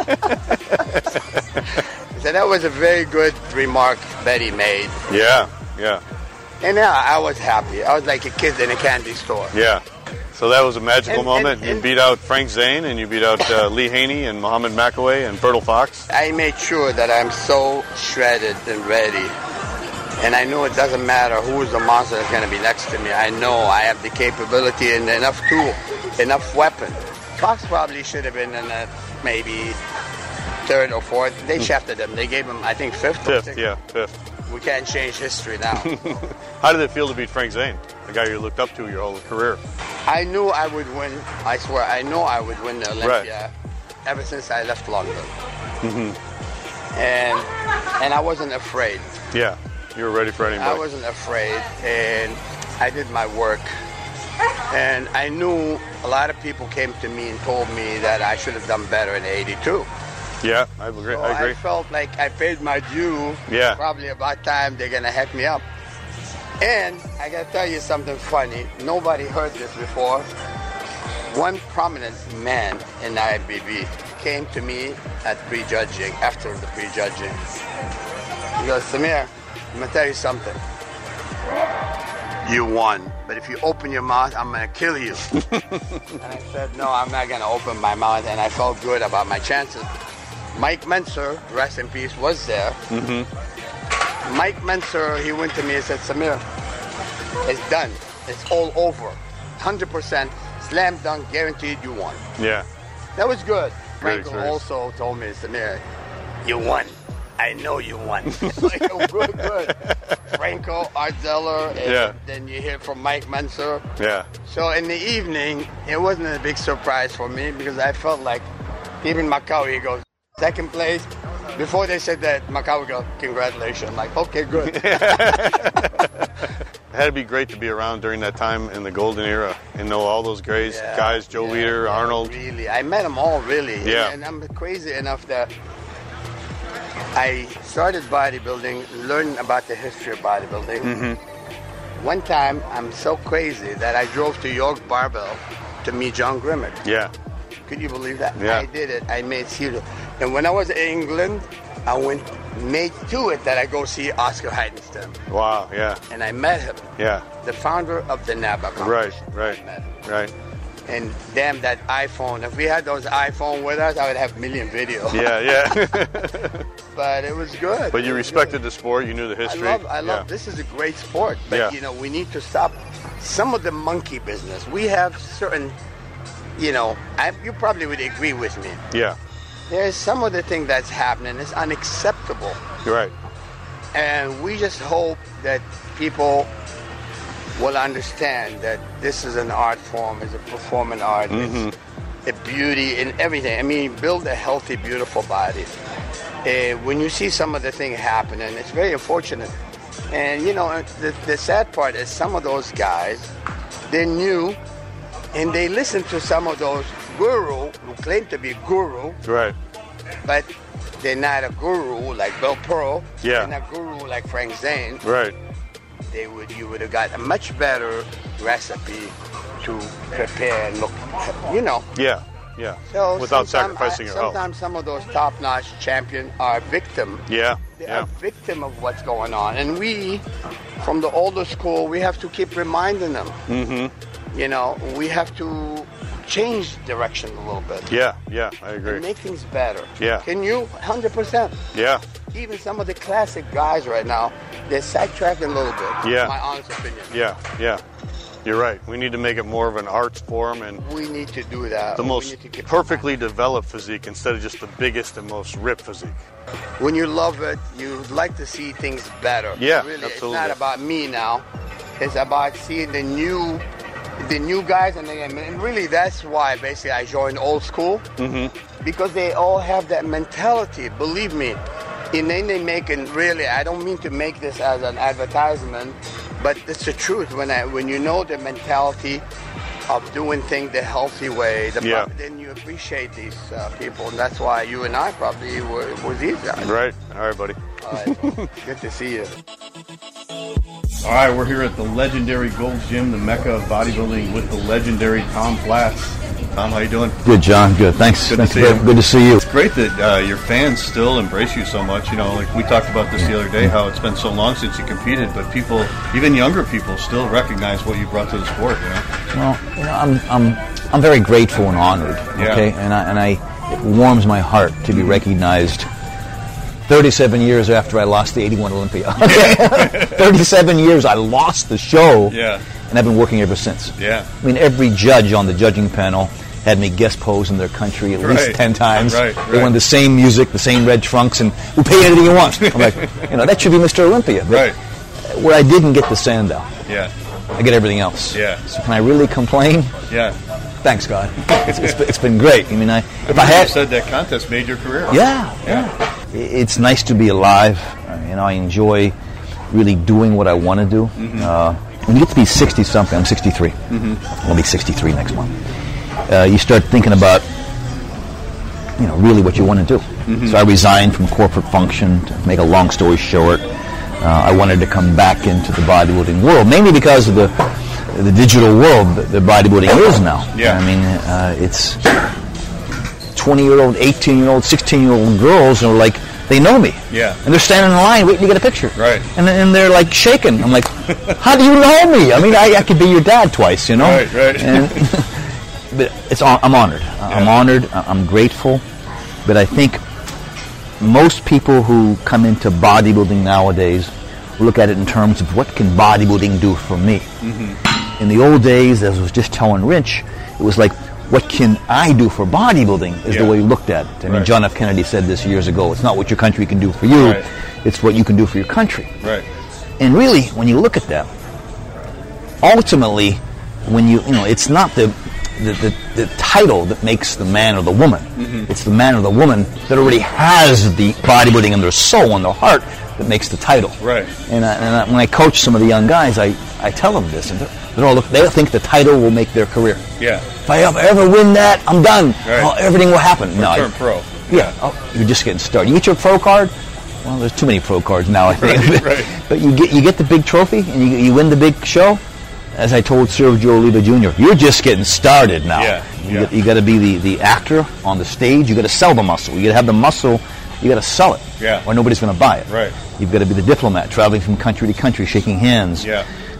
Speaker 7: So that was a very good remark Betty made.
Speaker 5: Yeah.
Speaker 7: And I was happy. I was like a kid in a candy store.
Speaker 5: Yeah. So that was a magical moment. You beat out Frank Zane, and you beat out Lee Haney and Muhammad McAway and Bertil Fox.
Speaker 7: I made sure that I'm so shredded and ready. And I know it doesn't matter who's the monster that's going to be next to me. I know I have the capability and enough tool, enough weapon. Fox probably should have been in a maybe third or fourth. They shafted him. They gave him, I think, fifth.
Speaker 5: Fifth.
Speaker 7: We can't change history now.
Speaker 5: How did it feel to beat Frank Zane, the guy you looked up to your whole career?
Speaker 7: I knew I would win. I swear, I know I would win the Olympia ever since I left London.
Speaker 5: Mm-hmm.
Speaker 7: And I wasn't afraid.
Speaker 5: Yeah, you were ready for anybody.
Speaker 7: I wasn't afraid, and I did my work. And I knew a lot of people came to me and told me that I should have done better in 82.
Speaker 5: Yeah, I agree.
Speaker 7: So I felt like I paid my due.
Speaker 5: Yeah.
Speaker 7: Probably about time they're going to heck me up. And I got to tell you something funny. Nobody heard this before. One prominent man in the IFBB came to me at prejudging, after the prejudging. He goes, Samir, I'm going to tell you something. You won, but if you open your mouth, I'm going to kill you. And I said, no, I'm not going to open my mouth, and I felt good about my chances. Mike Menser, rest in peace, was there. Mm-hmm. Mike Menser, he went to me and said, Samir, it's done. It's all over. 100%, slam dunk, guaranteed you won.
Speaker 5: Yeah.
Speaker 7: That was good. Franco also told me, Samir, you won. I know you won. Like, oh, good. Franco, Art Zeller, and then you hear from Mike Menser.
Speaker 5: Yeah.
Speaker 7: So in the evening, it wasn't a big surprise for me because I felt like even Macau, goes, second place. Before they said that, Macau would go, congratulations. I'm like, okay, good.
Speaker 5: It had to be great to be around during that time in the golden era and know all those guys, Joe Weider, Arnold.
Speaker 7: Really, I met them all, really.
Speaker 5: Yeah.
Speaker 7: And I'm crazy enough that I started bodybuilding, learning about the history of bodybuilding. Mm-hmm. One time, I'm so crazy that I drove to York Barbell to meet John Grimmett.
Speaker 5: Yeah.
Speaker 7: Could you believe that?
Speaker 5: Yeah.
Speaker 7: I did it. I made zero. And when I was in England, I made to it that I go see Oscar Heidenstam.
Speaker 5: Wow, yeah.
Speaker 7: And I met him.
Speaker 5: Yeah.
Speaker 7: The founder of the NABBA competition.
Speaker 5: Right.
Speaker 7: And damn that iPhone. If we had those iPhone with us, I would have a million videos.
Speaker 5: Yeah.
Speaker 7: But it was good.
Speaker 5: But you respected the sport. You knew the history.
Speaker 7: I love. This is a great sport. But we need to stop some of the monkey business. We have certain, you probably would agree with me.
Speaker 5: Yeah.
Speaker 7: There's some of the thing that's happening is unacceptable.
Speaker 5: You're right.
Speaker 7: And we just hope that people will understand that this is an art form, it's a performing art, it's a beauty in everything. I mean, build a healthy, beautiful body. When you see some of the thing happening, it's very unfortunate. And, the sad part is some of those guys, they're new, and they listen to some of those guru who claim to be guru.
Speaker 5: Right.
Speaker 7: But they're not a guru like Bill Pearl.
Speaker 5: Yeah.
Speaker 7: They're not a guru like Frank Zane.
Speaker 5: Right.
Speaker 7: You would have got a much better recipe to prepare and look,
Speaker 5: Yeah.
Speaker 7: So
Speaker 5: without sacrificing your health.
Speaker 7: Sometimes some of those top-notch champions are victim.
Speaker 5: Yeah.
Speaker 7: They are victim of what's going on. And we, from the older school, we have to keep reminding them. We have to change direction a little bit.
Speaker 5: Yeah, I agree.
Speaker 7: And make things better.
Speaker 5: Yeah.
Speaker 7: Can you? 100%.
Speaker 5: Yeah.
Speaker 7: Even some of the classic guys right now, they're sidetracking a little bit.
Speaker 5: Yeah.
Speaker 7: My honest opinion.
Speaker 5: Yeah. You're right. We need to make it more of an arts form, and
Speaker 7: we need to do that.
Speaker 5: The most perfectly developed physique instead of just the biggest and most ripped physique.
Speaker 7: When you love it, you like to see things better.
Speaker 5: Yeah,
Speaker 7: really,
Speaker 5: absolutely.
Speaker 7: It's not about me now. It's about seeing the new guys, and really that's why basically I joined Old School, because they all have that mentality. Believe me. And then they make it really. I don't mean to make this as an advertisement, but it's the truth. When you know the mentality of doing things the healthy way, then you appreciate these people, and that's why you and I probably were these guys.
Speaker 5: Right. All right, buddy.
Speaker 7: All right. Good to see you.
Speaker 4: All right, we're here at the legendary Gold's Gym, the mecca of bodybuilding, with the legendary Tom Platz. Tom, how you doing?
Speaker 9: Good, John. Good. Thanks.
Speaker 4: Good to see you.
Speaker 9: Good to see you.
Speaker 4: It's great that your fans still embrace you so much. Like we talked about this the other day, how it's been so long since you competed, but people, even younger people, still recognize what you brought to the sport.
Speaker 9: Well, I'm very grateful and honored. Okay, and it warms my heart to be recognized. 37 years after I lost the 81 Olympia. 37 years I lost the show, and I've been working ever since.
Speaker 4: Yeah.
Speaker 9: I mean, every judge on the judging panel had me guest pose in their country at least 10 times.
Speaker 4: Right.
Speaker 9: They wanted the same music, the same red trunks, and we'll pay anything you want. I'm like, that should be Mr. Olympia. But where I didn't get the Sandow, I get everything else.
Speaker 4: Yeah.
Speaker 9: So can I really complain?
Speaker 4: Yeah.
Speaker 9: Thanks, God. It's been great. I mean, if I had
Speaker 4: said that contest made your career.
Speaker 9: Yeah. It's nice to be alive. I enjoy really doing what I want to do. When you get to be 60-something, I'm 63. I'll be 63 next month. You start thinking about, really what you want to do. So I resigned from corporate function. To make a long story short, I wanted to come back into the bodybuilding world, mainly because of the digital world that bodybuilding is now.
Speaker 4: Yeah.
Speaker 9: I mean, it's 20-year-old, 18-year-old, 16-year-old girls are like, they know me.
Speaker 4: Yeah.
Speaker 9: And they're standing in line waiting to get a picture.
Speaker 4: Right.
Speaker 9: And they're like shaking. I'm like, how do you know me? I mean, I could be your dad twice,
Speaker 4: Right.
Speaker 9: But I'm honored. I'm honored. I'm grateful. But I think most people who come into bodybuilding nowadays look at it in terms of what can bodybuilding do for me. In the old days, as I was just telling Rich, it was like, what can I do for bodybuilding is the way you looked at it. I mean, John F. Kennedy said this years ago. It's not what your country can do for you. It's what you can do for your country.
Speaker 4: Right.
Speaker 9: And really, when you look at that, ultimately, when it's not the title that makes the man or the woman. It's the man or the woman that already has the bodybuilding in their soul and their heart that makes the title.
Speaker 4: Right.
Speaker 9: And when I coach some of the young guys, I tell them this, and they think the title will make their career.
Speaker 4: Yeah.
Speaker 9: If I ever win that, I'm done.
Speaker 4: Right.
Speaker 9: Everything will happen.
Speaker 4: Turn pro.
Speaker 9: Yeah. You're just getting started. You get your pro card. Well, there's too many pro cards now, I think. But you get the big trophy and you win the big show. As I told Sergio Oliva Jr., you're just getting started now.
Speaker 4: Yeah.
Speaker 9: You got to be the actor on the stage. You got to sell the muscle. You got to have the muscle. You got to sell it.
Speaker 4: Yeah.
Speaker 9: Or nobody's going to buy it.
Speaker 4: Right.
Speaker 9: You've got to be the diplomat, traveling from country to country, shaking hands.
Speaker 4: Yeah.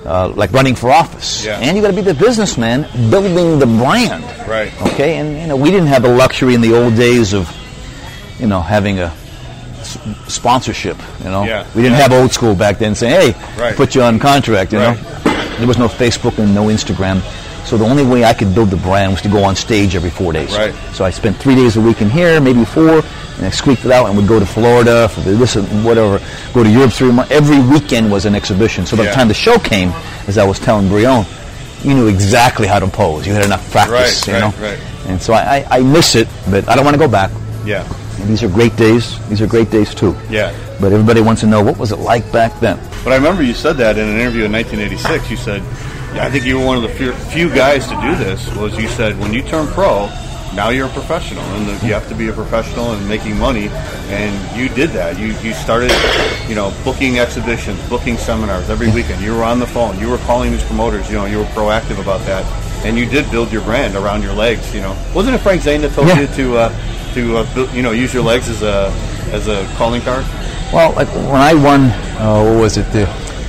Speaker 9: like running for office.
Speaker 5: Yeah.
Speaker 9: And you got to be the businessman building the brand.
Speaker 5: Right.
Speaker 9: Okay, and we didn't have the luxury in the old days of, having a sponsorship.
Speaker 5: Yeah.
Speaker 9: We didn't have Old School back then saying, hey, put you on contract. There was no Facebook and no Instagram. So the only way I could build the brand was to go on stage every 4 days.
Speaker 5: Right.
Speaker 9: So I spent 3 days a week in here, maybe 4, and I squeaked it out and would go to Florida for this and whatever, go to Europe 3 months. Every weekend was an exhibition. So by the time the show came, as I was telling Brion, you knew exactly how to pose. You had enough practice,
Speaker 5: Right.
Speaker 9: And so I miss it, but I don't want to go back.
Speaker 5: Yeah.
Speaker 9: And these are great days. These are great days too.
Speaker 5: Yeah.
Speaker 9: But everybody wants to know, what was it like back then?
Speaker 5: But I remember you said that in an interview in 1986. You said, I think you were one of the few guys to do this, was you said, when you turn pro, now you're a professional, and you have to be a professional and making money, and you did that. You started, booking exhibitions, booking seminars every weekend. You were on the phone. You were calling these promoters. You were proactive about that, and you did build your brand around your legs. Wasn't it Frank Zane that told you to use your legs as a calling card?
Speaker 9: Well, like when I won, what was it?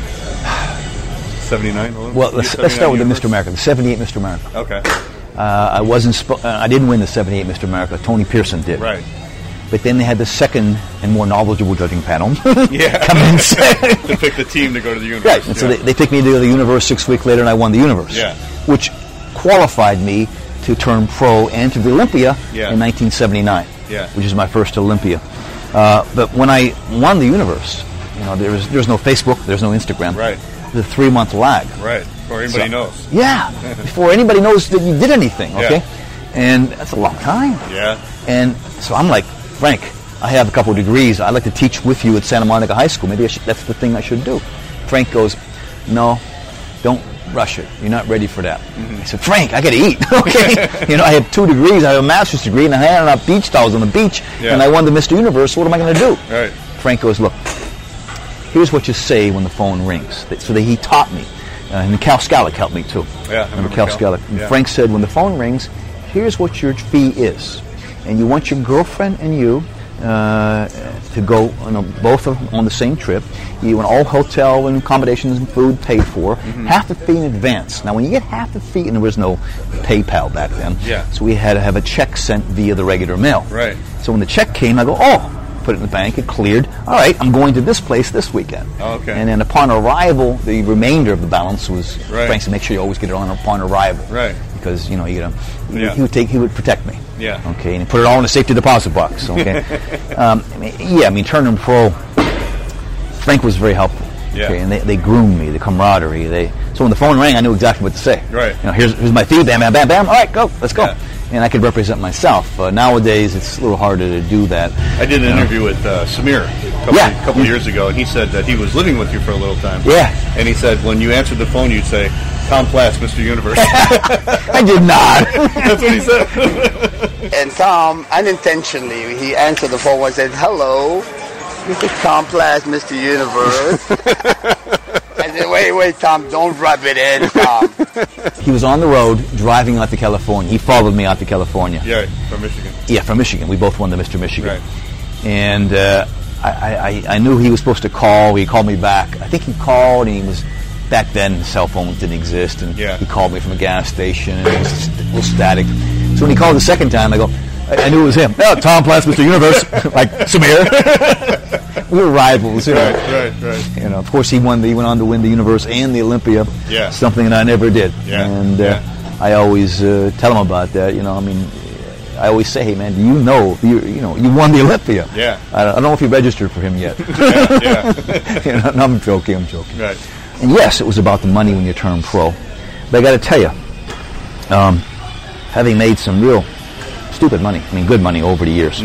Speaker 5: 79?
Speaker 9: Well, let's start with the Mr. America, the 78 Mr. America.
Speaker 5: Okay.
Speaker 9: I didn't win the 78 Mr. America. Tony Pearson did.
Speaker 5: Right.
Speaker 9: But then they had the second and more knowledgeable judging panel come in
Speaker 5: to pick the team to go to the universe.
Speaker 9: Right. And so they picked me to go to the universe 6 weeks later, and I won the universe.
Speaker 5: Yeah.
Speaker 9: Which qualified me to turn pro and to the Olympia in 1979.
Speaker 5: Yeah.
Speaker 9: Which is my first Olympia. But when I won the universe, there's no Facebook, there's no Instagram.
Speaker 5: Right.
Speaker 9: The 3-month lag.
Speaker 5: Right. Before anybody knows.
Speaker 9: Yeah. Before anybody knows that you did anything. Okay.
Speaker 5: Yeah.
Speaker 9: And that's a long time.
Speaker 5: Yeah.
Speaker 9: And so I'm like, Frank, I have a couple of degrees. I'd like to teach with you at Santa Monica High School. Maybe that's the thing I should do. Frank goes, no, don't rush it. You're not ready for that. I said, Frank, I got to eat. Okay. I have 2 degrees. I have a master's degree, and I handed out beach towels on the beach, and I won the Mr. Universe. So what am I going to do?
Speaker 5: Right.
Speaker 9: Frank goes, look, here's what you say when the phone rings. So he taught me. And Cal Scalick helped me too.
Speaker 5: Yeah, I remember
Speaker 9: Cal Scalick.
Speaker 5: Yeah.
Speaker 9: Frank said, when the phone rings, here's what your fee is. And you want your girlfriend and you to go, both on the same trip. You want all hotel and accommodations and food paid for. Half the fee in advance. Now, when you get half the fee, and there was no PayPal back then, so we had to have a check sent via the regular mail.
Speaker 5: Right.
Speaker 9: So when the check came, I go, put it in the bank, it cleared. All right, I'm going to this place this weekend.
Speaker 5: Okay.
Speaker 9: And then upon arrival, the remainder of the balance was Frank said, make sure you always get it on upon arrival.
Speaker 5: Right.
Speaker 9: Because he would protect me.
Speaker 5: Yeah.
Speaker 9: Okay, and he put it all in a safety deposit box. Okay. Turning pro, Frank was very helpful.
Speaker 5: Yeah.
Speaker 9: Okay, and they groomed me, the camaraderie. So when the phone rang, I knew exactly what to say.
Speaker 5: Right.
Speaker 9: Here's my fee, bam, bam, bam, bam. All right, go, let's go.
Speaker 5: Yeah.
Speaker 9: And I could represent myself. Nowadays, it's a little harder to do that.
Speaker 5: I did an interview with Samir a couple years ago, and he said that he was living with you for a little time.
Speaker 9: Yeah.
Speaker 5: And he said when you answered the phone, you'd say, Tom Platz, Mr. Universe.
Speaker 9: I did not.
Speaker 5: That's what he said.
Speaker 7: And Tom, unintentionally, he answered the phone and said, hello, this is Tom Platz, Mr. Universe. I said, wait, Tom, don't rub it in, Tom.
Speaker 9: He was on the road driving out to California. He followed me out to California.
Speaker 5: Yeah, from Michigan.
Speaker 9: Yeah, from Michigan. We both won the Mr. Michigan.
Speaker 5: Right.
Speaker 9: And I knew he was supposed to call. He called me back. I think he called, and he was, back then, cell phones didn't exist, and he called me from a gas station, and it was a little static. So when he called the second time, I go, I knew it was him. Oh, Tom Platz, Mr. Universe, like Samir. We were rivals.
Speaker 5: Right.
Speaker 9: Of course, he went on to win the Universe and the Olympia.
Speaker 5: Yeah.
Speaker 9: Something that I never did.
Speaker 5: Yeah.
Speaker 9: And I always tell him about that. I always say, hey man, do you know you won the Olympia?
Speaker 5: Yeah.
Speaker 9: I don't know if you registered for him yet.
Speaker 5: Yeah.
Speaker 9: No, I'm joking.
Speaker 5: Right.
Speaker 9: And yes, it was about the money when you turn pro. But I got to tell you, having made some real stupid money, good money over the years,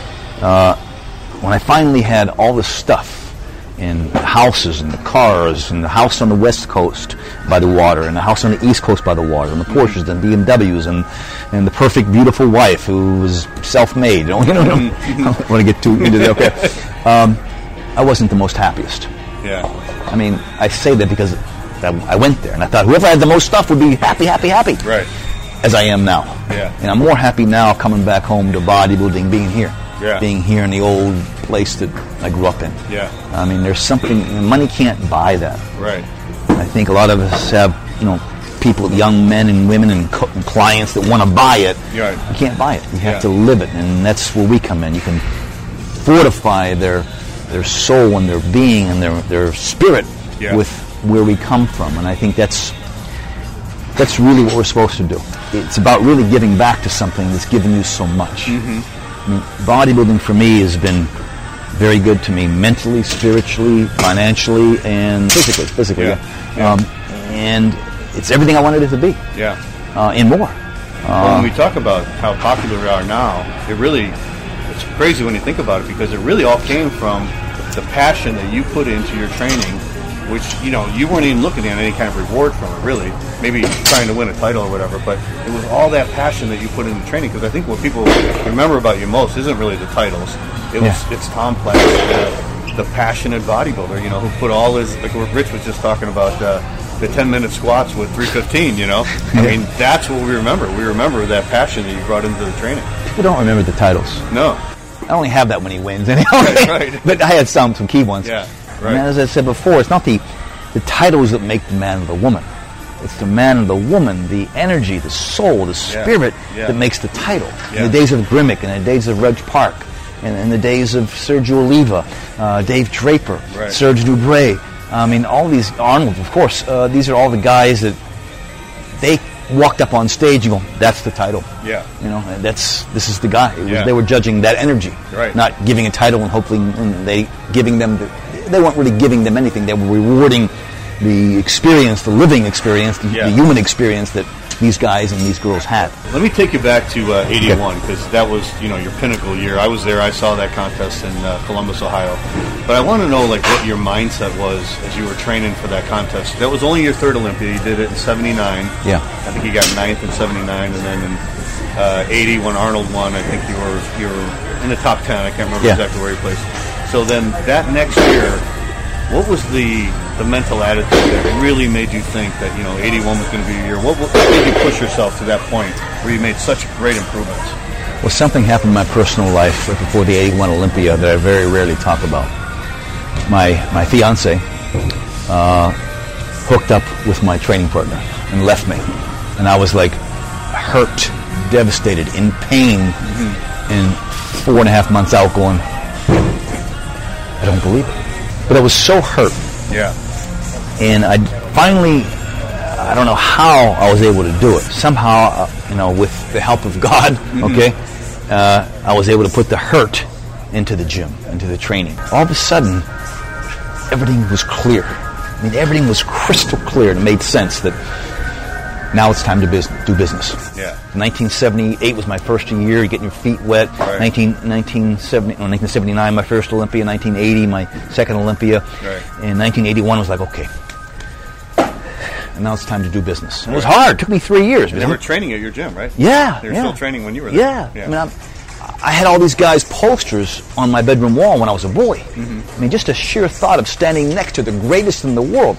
Speaker 9: when I finally had all the stuff, and the houses and the cars, and the house on the West Coast by the water, and the house on the East Coast by the water, and the Porsches and BMWs, and the perfect, beautiful wife who was self-made. I don't want to get too into that. Okay. I wasn't the most happiest.
Speaker 5: Yeah.
Speaker 9: I say that because I went there, and I thought whoever had the most stuff would be happy.
Speaker 5: Right.
Speaker 9: As I am now.
Speaker 5: Yeah.
Speaker 9: And I'm more happy now coming back home to bodybuilding, being here.
Speaker 5: Yeah.
Speaker 9: Being here in the old place that I grew up in.
Speaker 5: Yeah.
Speaker 9: There's something, money can't buy that.
Speaker 5: Right.
Speaker 9: I think a lot of us have, people, young men and women and clients that want to buy it.
Speaker 5: Right.
Speaker 9: You can't buy it. You have to live it, and that's where we come in. You can fortify their soul and their being and their spirit with where we come from, and I think that's really what we're supposed to do. It's about really giving back to something that's given you so much. I mean, bodybuilding for me has been very good to me mentally, spiritually, financially, and physically. And it's everything I wanted it to be. And more.
Speaker 5: Well, when we talk about how popular we are now, it's crazy when you think about it, because it really all came from the passion that you put into your training, which, you weren't even looking at any kind of reward from it, really. Maybe trying to win a title or whatever, but it was all that passion that you put into training, because I think what people remember about you most isn't really the titles. It's Tom Platt, the passionate bodybuilder, who put all his, like what Rich was just talking about, the 10-minute squats with 315, I mean, that's what we remember. We remember that passion that you brought into the training.
Speaker 9: People don't remember the titles.
Speaker 5: No.
Speaker 9: I only have that when he wins anyway.
Speaker 5: Right.
Speaker 9: But I had some key ones.
Speaker 5: Yeah, right.
Speaker 9: And as I said before, it's not the titles that make the man or the woman. It's the man and the woman, the energy, the soul, the spirit that makes the title. In the days of Grimmick, and the days of Reg Park, and in the days of Sergio Oliva, Dave Draper, Serge Dubray, I mean, all these, Arnold, of course, these are all the guys that they walked up on stage and go, that's the title.
Speaker 5: Yeah.
Speaker 9: And this is the guy. They were judging that energy, not giving a title and hopefully they weren't really giving them anything. They were rewarding the experience, the living experience, the human experience that these guys and these girls had.
Speaker 5: Let me take you back to 81, because that was, your pinnacle year. I was there. I saw that contest in Columbus, Ohio. But I want to know, what your mindset was as you were training for that contest. That was only your third Olympia. You did it in 79.
Speaker 9: Yeah.
Speaker 5: I think you got 9th in 79, and then in 80, when Arnold won, I think you were in the top 10. I can't remember exactly where you placed. So then that next year, what was the mental attitude that really made you think that 81 was going to be your year? What made you push yourself to that point where you made such great improvements?
Speaker 9: Well, something happened in my personal life right before the 81 Olympia that I very rarely talk about. My fiance hooked up with my training partner and left me, and I was hurt, devastated, in pain, and 4.5 months out going, I don't believe it. But I was so hurt.
Speaker 5: Yeah.
Speaker 9: And I finally, I don't know how I was able to do it. Somehow, with the help of God, I was able to put the hurt into the gym, into the training. All of a sudden, everything was clear. I mean, everything was crystal clear, and it made sense that now it's time to do business.
Speaker 5: Yeah.
Speaker 9: 1978 was my first year, getting your feet wet.
Speaker 5: Right.
Speaker 9: 1979, my first Olympia. 1980, my second Olympia.
Speaker 5: Right.
Speaker 9: And 1981 was okay. And now it's time to do business. And it was hard. It took me 3 years.
Speaker 5: And they were training at your gym, right?
Speaker 9: Yeah.
Speaker 5: They were still training when you were there.
Speaker 9: Yeah. I mean, I had all these guys' posters on my bedroom wall when I was a boy. I mean, just a sheer thought of standing next to the greatest in the world.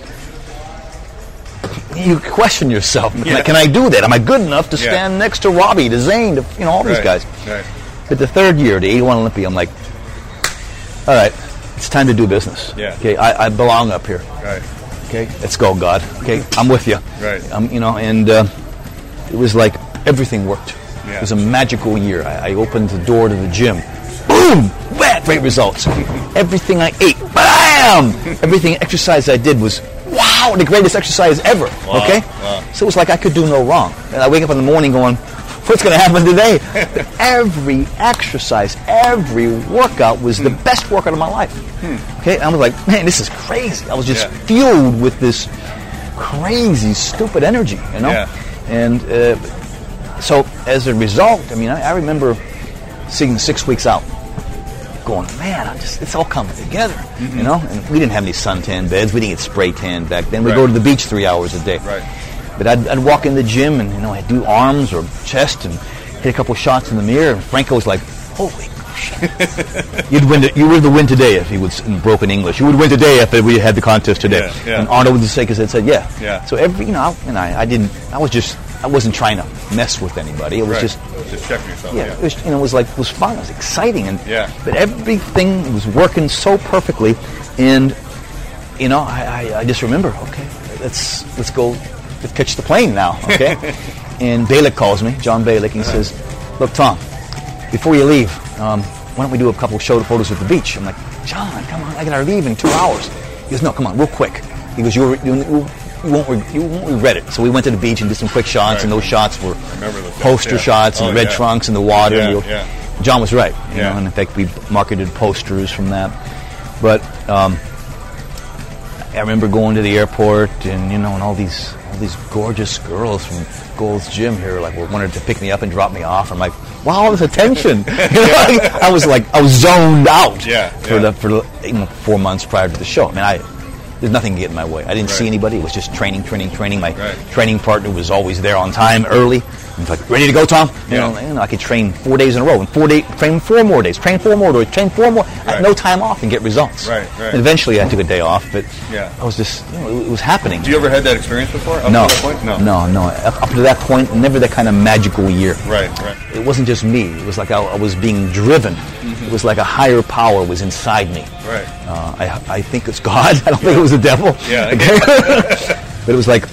Speaker 9: You question yourself. Can I do that? Am I good enough to stand next to Robbie, to Zane, to all these guys?
Speaker 5: Right.
Speaker 9: But the third year, the 81 Olympia, I'm like, all right, it's time to do business.
Speaker 5: Yeah.
Speaker 9: Okay, I belong up here.
Speaker 5: Right.
Speaker 9: Okay, let's go, God. Okay, I'm with you.
Speaker 5: Right.
Speaker 9: And it was like everything worked.
Speaker 5: Yeah.
Speaker 9: It was a magical year. I opened the door to the gym. Boom! Bam! Great results. Everything I ate, bam! Everything exercise I did was, wow, the greatest exercise ever.
Speaker 5: Wow.
Speaker 9: Okay?
Speaker 5: Wow.
Speaker 9: So it was like I could do no wrong. And I wake up in the morning going, what's going to happen today? Every exercise, every workout was the best workout of my life. Okay? And I was like, man, this is crazy. I was just fueled with this crazy, stupid energy,
Speaker 5: Yeah.
Speaker 9: And so as a result, I remember seeing 6 weeks out, going, man, it's all coming together, And we didn't have any suntan beds. We didn't get spray tan back then. We'd go to the beach 3 hours a day.
Speaker 5: Right.
Speaker 9: But I'd walk in the gym and, I'd do arms or chest and hit a couple shots in the mirror. And Franco was like, holy shit. You would win today if he was in broken English. You would win today if we had the contest today.
Speaker 5: Yeah.
Speaker 9: And Arnold would say, because it said, yeah.
Speaker 5: Yeah.
Speaker 9: So I wasn't trying to mess with anybody. It was just
Speaker 5: checking yourself.
Speaker 9: Yeah, it was it was fun. It was exciting, but everything was working so perfectly, and I just remember, okay, let's go, let's pitch the plane now, okay? And Balick calls me, John Balick, and he says, look, Tom, before you leave, why don't we do a couple of show photos at the beach? I'm like, John, come on, I gotta leave in 2 hours. He goes, no, come on, real quick. He goes, you won't regret it. So we went to the beach and did some quick shots, and those shots were poster shots and red trunks in the water. And John was right. You know, and in fact, we marketed posters from that. But I remember going to the airport, and and all these gorgeous girls from Gold's Gym here, wanted to pick me up and drop me off. I'm like, wow, all this attention. I was zoned out for the 4 months prior to the show. I mean, there's nothing to get in my way. I didn't see anybody. It was just training. My training partner was always there on time, early. And like, ready to go, Tom? I could train 4 days in a row, and train 4 more days, train 4 more days, train 4 more. I had no time off and get results. And eventually, I took a day off, but I was just, it was happening.
Speaker 5: Have you ever had that experience before?
Speaker 9: No.
Speaker 5: Up to that point?
Speaker 9: No. Up to that point, never that kind of magical year.
Speaker 5: Right.
Speaker 9: It wasn't just me. It was like I was being driven. It was like a higher power was inside me.
Speaker 5: Right.
Speaker 9: I think it's God. I don't think it was the devil.
Speaker 5: Yeah.
Speaker 9: But it was like,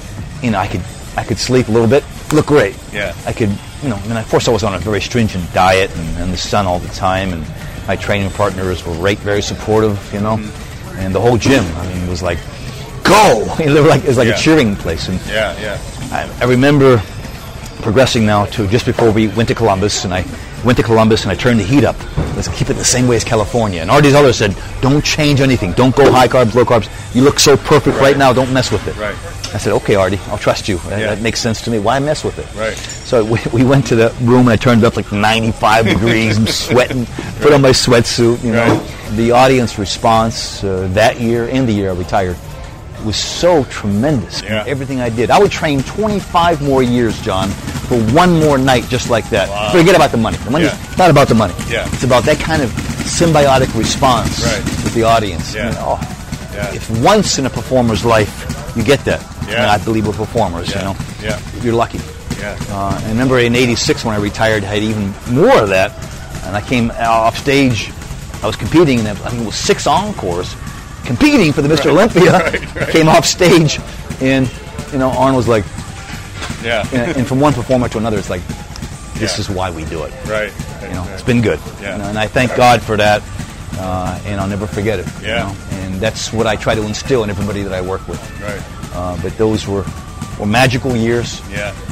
Speaker 9: I could sleep a little bit, look great.
Speaker 5: Yeah.
Speaker 9: I could, of course I was on a very stringent diet and in the sun all the time, and my training partners were very supportive, and the whole gym, it was like, go! It was like a cheering place. And I remember progressing now to just before we went to Columbus, and I turned the heat up. Let's keep it the same way as California. And Artie Zeller said, don't change anything. Don't go high carbs, low carbs. You look so perfect right now. Don't mess with it.
Speaker 5: Right.
Speaker 9: I said, okay, Artie, I'll trust you. That makes sense to me. Why mess with it?
Speaker 5: Right.
Speaker 9: So we went to the room, and I turned it up like 95 degrees. I'm sweating. Put on my sweatsuit. The audience response that year and the year I retired was so tremendous. Everything I did. I would train 25 more years, John, for one more night just like that.
Speaker 5: Wow.
Speaker 9: Forget about the money. The money's not about the money. It's about that kind of symbiotic response with the audience. If once in a performer's life you get that, I believe we're performers, you're lucky. I remember in '86 when I retired, I had even more of that, and I came off stage. I was competing, and I think it was 6 encores, competing for the Mr. Olympia. Came off stage, and Arnold was like, and from one performer to another, it's like, this is why we do it. It's been good, and I thank God for that, and I'll never forget it. And that's what I try to instill in everybody that I work with. But those were magical years,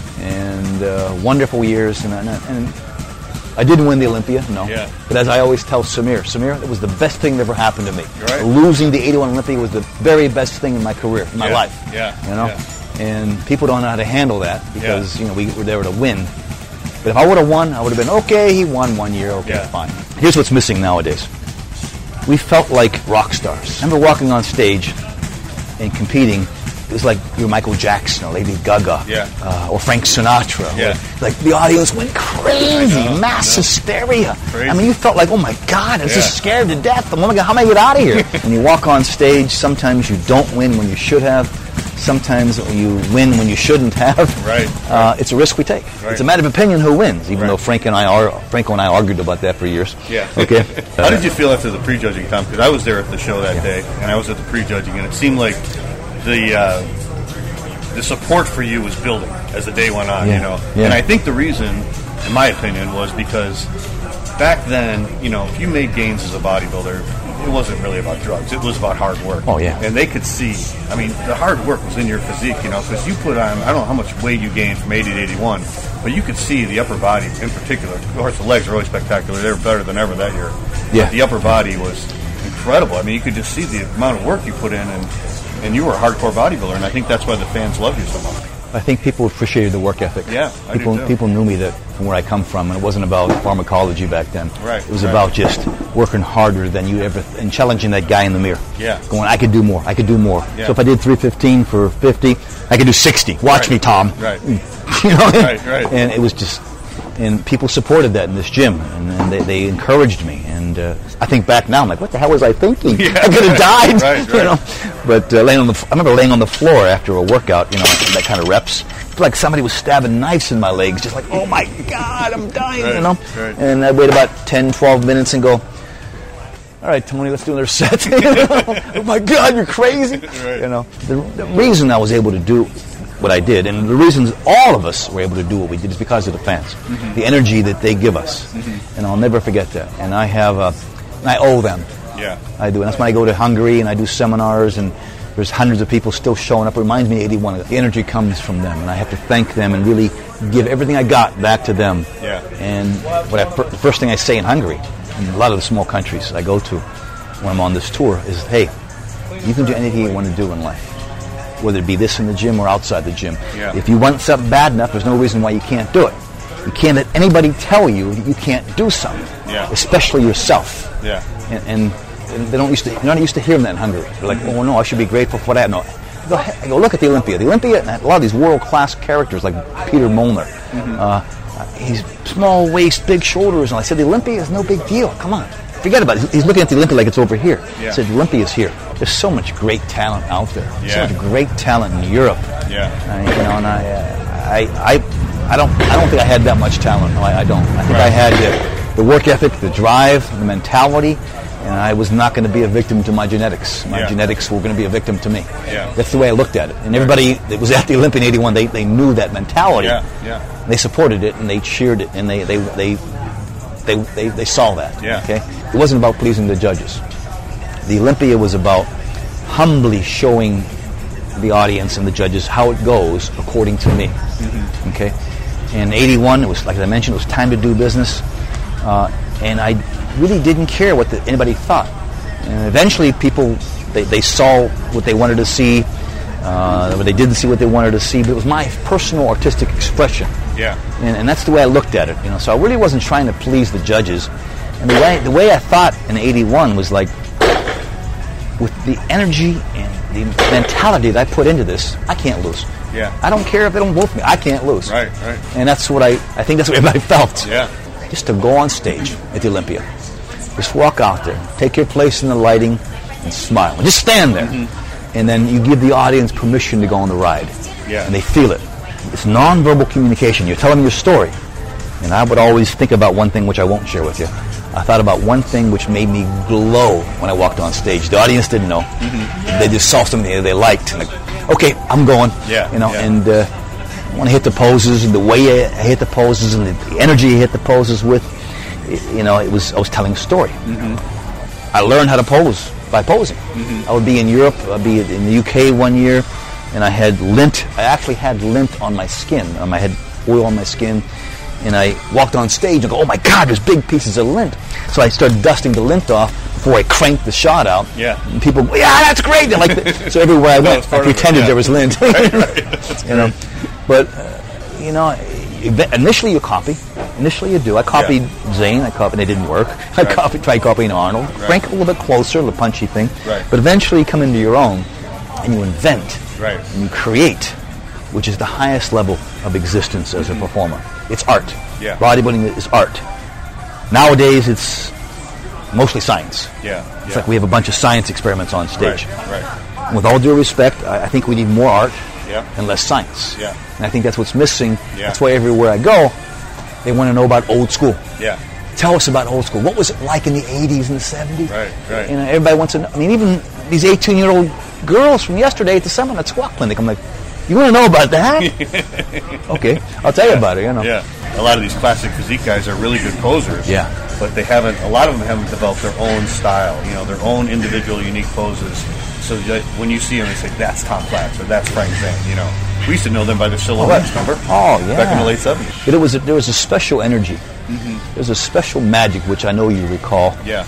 Speaker 9: and wonderful years, and I didn't win the Olympia, but as I always tell Samir, it was the best thing that ever happened to me. Losing the '81 Olympia was the very best thing in my career, in my life. And people don't know how to handle that because we were there to win. But if I would have won, I would have been, okay, he won 1 year, fine. Here's what's missing nowadays. We felt like rock stars. I remember walking on stage and competing. It was like you were Michael Jackson or Lady Gaga or Frank Sinatra. Like the audience went crazy, mass hysteria. Crazy. You felt like, oh my God, I'm just scared to death. Oh my God, how am I get out of here? When you walk on stage, sometimes you don't win when you should have. Sometimes you win when you shouldn't have. It's a risk we take. It's a matter of opinion who wins, even though Franco and I argued about that for years. Okay.
Speaker 5: How did you feel after the prejudging, Tom? Because I was there at the show that day, and I was at the prejudging, and it seemed like the support for you was building as the day went on. And I think the reason, in my opinion, was because back then, if you made gains as a bodybuilder, it wasn't really about drugs. It was about hard work. And they could see, the hard work was in your physique, because you put on, I don't know how much weight you gained from 80 to 81, but you could see the upper body in particular. Of course, the legs are always spectacular. They were better than ever that year. But the upper body was incredible. You could just see the amount of work you put in, and you were a hardcore bodybuilder, and I think that's why the fans loved you so much.
Speaker 9: I think people appreciated the work ethic. People knew me that from where I come from, and it wasn't about pharmacology back then. It was about just working harder than you ever, and challenging that guy in the mirror. Going, I could do more. So if I did 315 for 50, I could do 60. Watch me, Tom. And it was just, and people supported that in this gym, and they encouraged me. And I think back now, I'm like, what the hell was I thinking? I could have died. But I remember laying on the floor after a workout, that kind of reps. It's like somebody was stabbing knives in my legs, just like, oh my God, I'm dying, And I'd wait about 10, 12 minutes and go, all right, Tony, let's do another set. Oh my God, you're crazy.
Speaker 5: Right.
Speaker 9: You know, the reason I was able to do what I did, and the reasons all of us were able to do what we did, is because of the fans, the energy that they give us, and I'll never forget that. And I owe them.
Speaker 5: Yeah,
Speaker 9: I do, and that's when I go to Hungary and I do seminars, and there's hundreds of people still showing up. It reminds me of 81. The energy comes from them, and I have to thank them and really give everything I got back to them.
Speaker 5: Yeah.
Speaker 9: And the first thing I say in Hungary, and a lot of the small countries I go to when I'm on this tour, is, hey, you can do anything you want to do in life, whether it be this in the gym or outside the gym.
Speaker 5: Yeah.
Speaker 9: If you want something bad enough, there's no reason why you can't do it. You can't let anybody tell you that you can't do something, especially yourself.
Speaker 5: Yeah.
Speaker 9: And you're not used to hearing that in Hungary. They're like, oh no, I should be grateful for that. No, I go look at the Olympia. The Olympia, and a lot of these world-class characters like Peter Molnar. He's small waist, big shoulders, and I said the Olympia is no big deal. Come on, forget about it. He's looking at the Olympia like it's over here.
Speaker 5: Yeah.
Speaker 9: I said the Olympia is here. There's so much great talent out there.
Speaker 5: Yeah.
Speaker 9: So much great talent in Europe.
Speaker 5: Yeah.
Speaker 9: And I don't think I had that much talent. No, I don't. I think I had the work ethic, the drive, the mentality. And I was not going to be a victim to my genetics. My genetics were going to be a victim to me.
Speaker 5: Yeah.
Speaker 9: That's the way I looked at it. And everybody that was at the Olympia in 81, they knew that mentality.
Speaker 5: Yeah.
Speaker 9: They supported it and they cheered it and they saw that.
Speaker 5: Yeah.
Speaker 9: Okay. It wasn't about pleasing the judges. The Olympia was about humbly showing the audience and the judges how it goes according to me. Okay. In 81, it was, like I mentioned, it was time to do business, and I really didn't care what anybody thought. And eventually people, they saw what they wanted to see, but they didn't see what they wanted to see, but it was my personal artistic expression.
Speaker 5: Yeah.
Speaker 9: And that's the way I looked at it. You know, so I really wasn't trying to please the judges. And the way I thought in 81 was like, with the energy and the mentality that I put into this, I can't lose.
Speaker 5: Yeah.
Speaker 9: I don't care if they don't vote for me. I can't lose.
Speaker 5: Right.
Speaker 9: And that's what I think that's what I felt.
Speaker 5: Yeah.
Speaker 9: Just to go on stage at the Olympia. Just walk out there, take your place in the lighting, and smile. And just stand there. And then you give the audience permission to go on the ride.
Speaker 5: Yeah.
Speaker 9: And they feel it. It's nonverbal communication. You're telling your story. And I would always think about one thing which I won't share with you. I thought about one thing which made me glow when I walked on stage. The audience didn't know. They just saw something they liked. And like, okay, I'm going.
Speaker 5: Yeah.
Speaker 9: You know, and when I hit the poses, and the way I hit the poses, and the energy I hit the poses with, I was telling a story. I learned how to pose by posing. I would be in Europe, I'd be in the UK one year, and I had lint. I actually had lint on my skin. I had oil on my skin. And I walked on stage and go, oh my God, there's big pieces of lint. So I started dusting the lint off before I cranked the shot out.
Speaker 5: Yeah.
Speaker 9: And people go, yeah, that's great. They're like, so everywhere I went, I pretended there was lint.
Speaker 5: Right. That's great.
Speaker 9: But, initially you copy. Initially you do. I copied Zane. And it didn't work. I tried copying Arnold. Crank it a little bit closer, the punchy thing.
Speaker 5: Right.
Speaker 9: But eventually you come into your own and you invent.
Speaker 5: Right.
Speaker 9: And you create, which is the highest level of existence as a performer. It's art.
Speaker 5: Yeah.
Speaker 9: Bodybuilding is art. Nowadays, it's mostly science.
Speaker 5: Yeah.
Speaker 9: It's like we have a bunch of science experiments on stage.
Speaker 5: Right.
Speaker 9: With all due respect, I think we need more art and less science.
Speaker 5: Yeah.
Speaker 9: And I think that's what's missing.
Speaker 5: Yeah.
Speaker 9: That's why everywhere I go, they want to know about old school.
Speaker 5: Yeah.
Speaker 9: Tell us about old school. What was it like in the 80s and the 70s?
Speaker 5: Right.
Speaker 9: Everybody wants to know. I mean, even these 18-year-old girls from yesterday at the seminar at Squat Clinic, I'm like, you want to know about that? Okay, I'll tell you about it.
Speaker 5: Yeah, a lot of these classic physique guys are really good posers.
Speaker 9: Yeah,
Speaker 5: but a lot of them haven't developed their own style. Their own individual, unique poses. So that when you see them, they say that's Tom Platz or that's Frank Zane. We used to know them by their silhouettes. Remember?
Speaker 9: Oh yeah,
Speaker 5: back in the late '70s.
Speaker 9: But there was a special energy. There's a special magic which I know you recall.
Speaker 5: Yeah.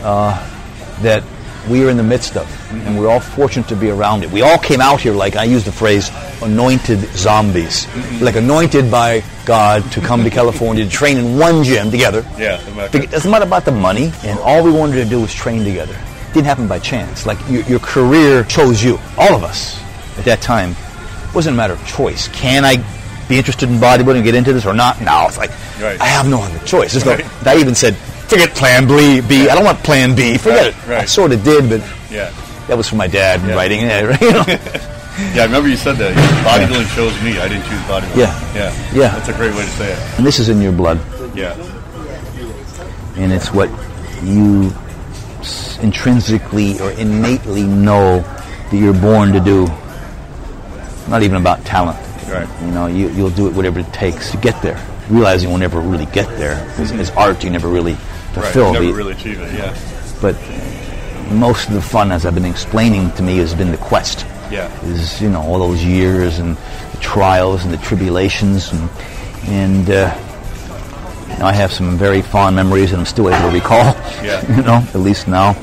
Speaker 9: That we are in the midst of, and we're all fortunate to be around it. We all came out here, like I use the phrase, anointed zombies, like anointed by God to come to California to train in one gym together.
Speaker 5: Yeah,
Speaker 9: it doesn't matter about the money, and all we wanted to do was train together. It didn't happen by chance. Like your career chose you, all of us at that time. It wasn't a matter of choice. Can I be interested in bodybuilding and get into this or not? No, it's like I have no other choice. I even said, forget plan B. I don't want plan B. Forget it. I sort of did, but that was for my dad writing it.
Speaker 5: Yeah, I remember you said that. Bodybuilding chose me. I didn't choose bodybuilding.
Speaker 9: Yeah.
Speaker 5: That's a great way to say it.
Speaker 9: And this is in your blood.
Speaker 5: Yeah.
Speaker 9: And it's what you intrinsically or innately know that you're born to do. Not even about talent.
Speaker 5: Right.
Speaker 9: You know, you'll do it whatever it takes to get there. Realizing you'll never really get there. Because as art, you never really fulfill.
Speaker 5: Right, you never really achieve it, yeah.
Speaker 9: But most of the fun, as I've been explaining to me, has been the quest.
Speaker 5: Yeah.
Speaker 9: Is, you know, all those years and the trials and the tribulations. And you know, I have some very fond memories that I'm still able to recall.
Speaker 5: Yeah.
Speaker 9: You know, at least now.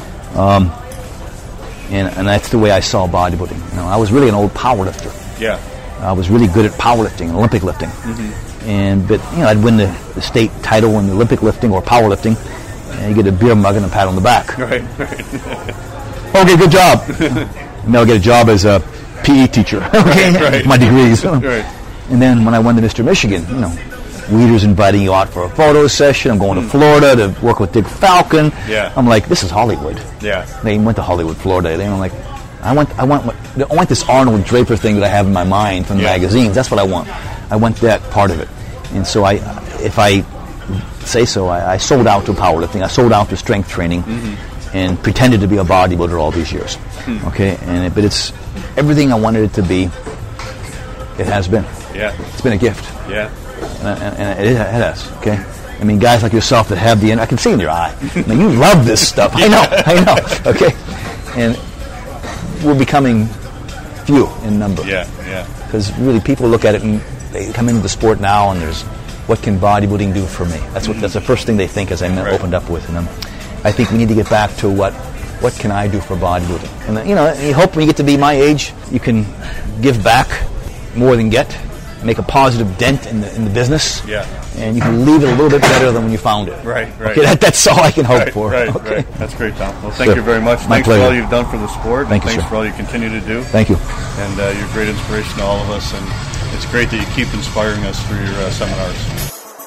Speaker 9: And that's the way I saw bodybuilding. You know, I was really an old powerlifter.
Speaker 5: Yeah.
Speaker 9: I was really good at powerlifting and Olympic lifting. Mm-hmm. But you know, I'd win the state title in the Olympic lifting or powerlifting, and you get a beer mug and a pat on the back.
Speaker 5: Right.
Speaker 9: Okay, good job. And I'll get a job as a PE teacher. Okay,
Speaker 5: right.
Speaker 9: My degrees.
Speaker 5: Right.
Speaker 9: And then when I went to Mr. Michigan, you know, Weeder's inviting you out for a photo session. I'm going to Florida to work with Dick Falcon.
Speaker 5: Yeah.
Speaker 9: I'm like, this is Hollywood.
Speaker 5: Yeah.
Speaker 9: They went to Hollywood, Florida. They were like, I want this Arnold Draper thing that I have in my mind from the magazines. That's what I want. I want that part of it. And so if I say so, I sold out to powerlifting. I sold out to strength training, and pretended to be a bodybuilder all these years. Okay, but it's everything I wanted it to be. It has been.
Speaker 5: Yeah.
Speaker 9: It's been a gift.
Speaker 5: Yeah.
Speaker 9: And it has. Okay. I mean, guys like yourself that have I can see in your eye. I mean, you love this stuff. I know. Okay. And we're becoming few in number.
Speaker 5: Yeah.
Speaker 9: Because really, people look at it and they come into the sport now, and there's, what can bodybuilding do for me? That's the first thing they think, as I opened up with. And I think we need to get back to what can I do for bodybuilding? And you know, you hope when you get to be my age, you can give back more than get, make a positive dent in the business.
Speaker 5: Yeah.
Speaker 9: And you can leave it a little bit better than when you found it.
Speaker 5: Right.
Speaker 9: Okay, that's all I can hope for.
Speaker 5: Right. That's great, Tom. Well, thank you very much.
Speaker 9: My
Speaker 5: Thanks
Speaker 9: pleasure.
Speaker 5: for all you've done for the sport.
Speaker 9: Thank you,
Speaker 5: Thanks
Speaker 9: sir.
Speaker 5: for all you continue to do.
Speaker 9: Thank you.
Speaker 5: And you're a great inspiration to all of us. And it's great that you keep inspiring us through your seminars.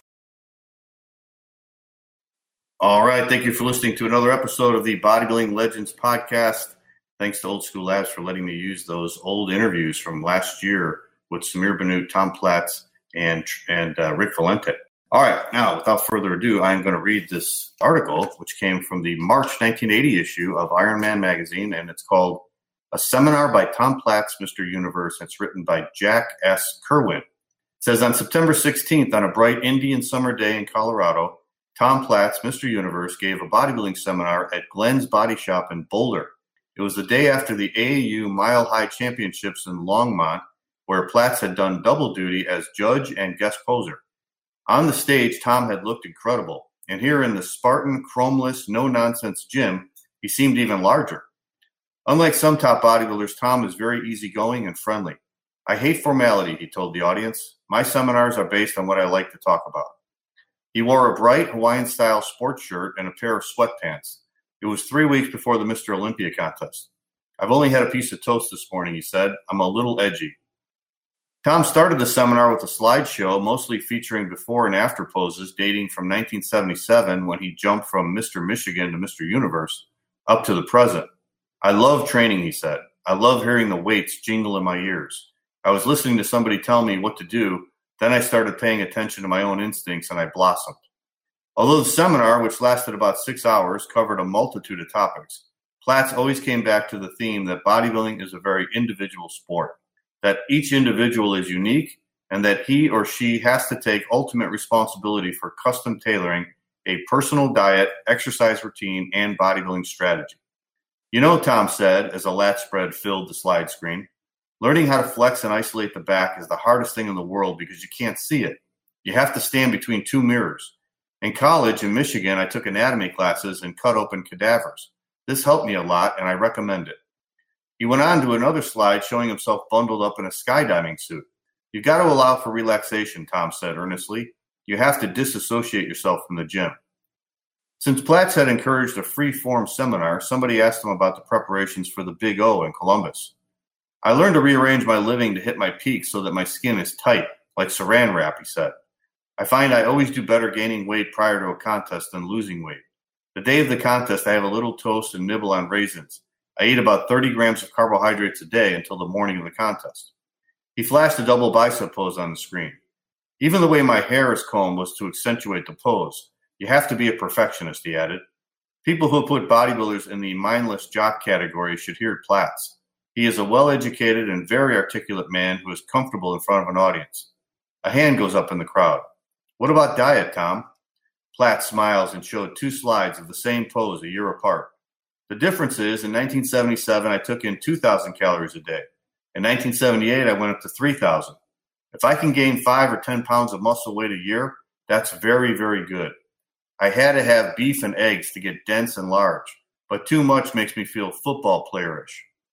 Speaker 4: All right. Thank you for listening to another episode of the Bodybuilding Legends podcast. Thanks to Old School Labs for letting me use those old interviews from last year with Samir Bannout, Tom Platz, and Rick Valente. All right. Now, without further ado, I'm going to read this article, which came from the March 1980 issue of Iron Man magazine, and it's called A Seminar by Tom Platz, Mr. Universe. It's written by Jack S. Kerwin. It says, on September 16th, on a bright Indian summer day in Colorado, Tom Platz, Mr. Universe, gave a bodybuilding seminar at Glenn's Body Shop in Boulder. It was the day after the AAU Mile High Championships in Longmont, where Platz had done double duty as judge and guest poser. On the stage, Tom had looked incredible, and here in the Spartan, chromeless, no-nonsense gym, he seemed even larger. Unlike some top bodybuilders, Tom is very easygoing and friendly. I hate formality, he told the audience. My seminars are based on what I like to talk about. He wore a bright Hawaiian-style sports shirt and a pair of sweatpants. It was 3 weeks before the Mr. Olympia contest. I've only had a piece of toast this morning, he said. I'm a little edgy. Tom started the seminar with a slideshow, mostly featuring before and after poses dating from 1977, when he jumped from Mr. Michigan to Mr. Universe, up to the present. I love training, he said. I love hearing the weights jingle in my ears. I was listening to somebody tell me what to do, then I started paying attention to my own instincts, and I blossomed. Although the seminar, which lasted about 6 hours, covered a multitude of topics, Platz always came back to the theme that bodybuilding is a very individual sport, that each individual is unique, and that he or she has to take ultimate responsibility for custom tailoring a personal diet, exercise routine, and bodybuilding strategy. You know, Tom said, as a lat spread filled the slide screen, learning how to flex and isolate the back is the hardest thing in the world because you can't see it. You have to stand between two mirrors. In college in Michigan, I took anatomy classes and cut open cadavers. This helped me a lot, and I recommend it. He went on to another slide showing himself bundled up in a skydiving suit. You've got to allow for relaxation, Tom said earnestly. You have to disassociate yourself from the gym. Since Platz had encouraged a free-form seminar, somebody asked him about the preparations for the Big O in Columbus. I learned to rearrange my living to hit my peak so that my skin is tight, like saran wrap, he said. I find I always do better gaining weight prior to a contest than losing weight. The day of the contest, I have a little toast and nibble on raisins. I eat about 30 grams of carbohydrates a day until the morning of the contest. He flashed a double bicep pose on the screen. Even the way my hair is combed was to accentuate the pose. You have to be a perfectionist, he added. People who put bodybuilders in the mindless jock category should hear Platz. He is a well-educated and very articulate man who is comfortable in front of an audience. A hand goes up in the crowd. What about diet, Tom? Platz smiles and showed 2 slides of the same pose a year apart. The difference is, in 1977, I took in 2,000 calories a day. In 1978, I went up to 3,000. If I can gain 5 or 10 pounds of muscle weight a year, that's very, very good. I had to have beef and eggs to get dense and large, but too much makes me feel football playerish.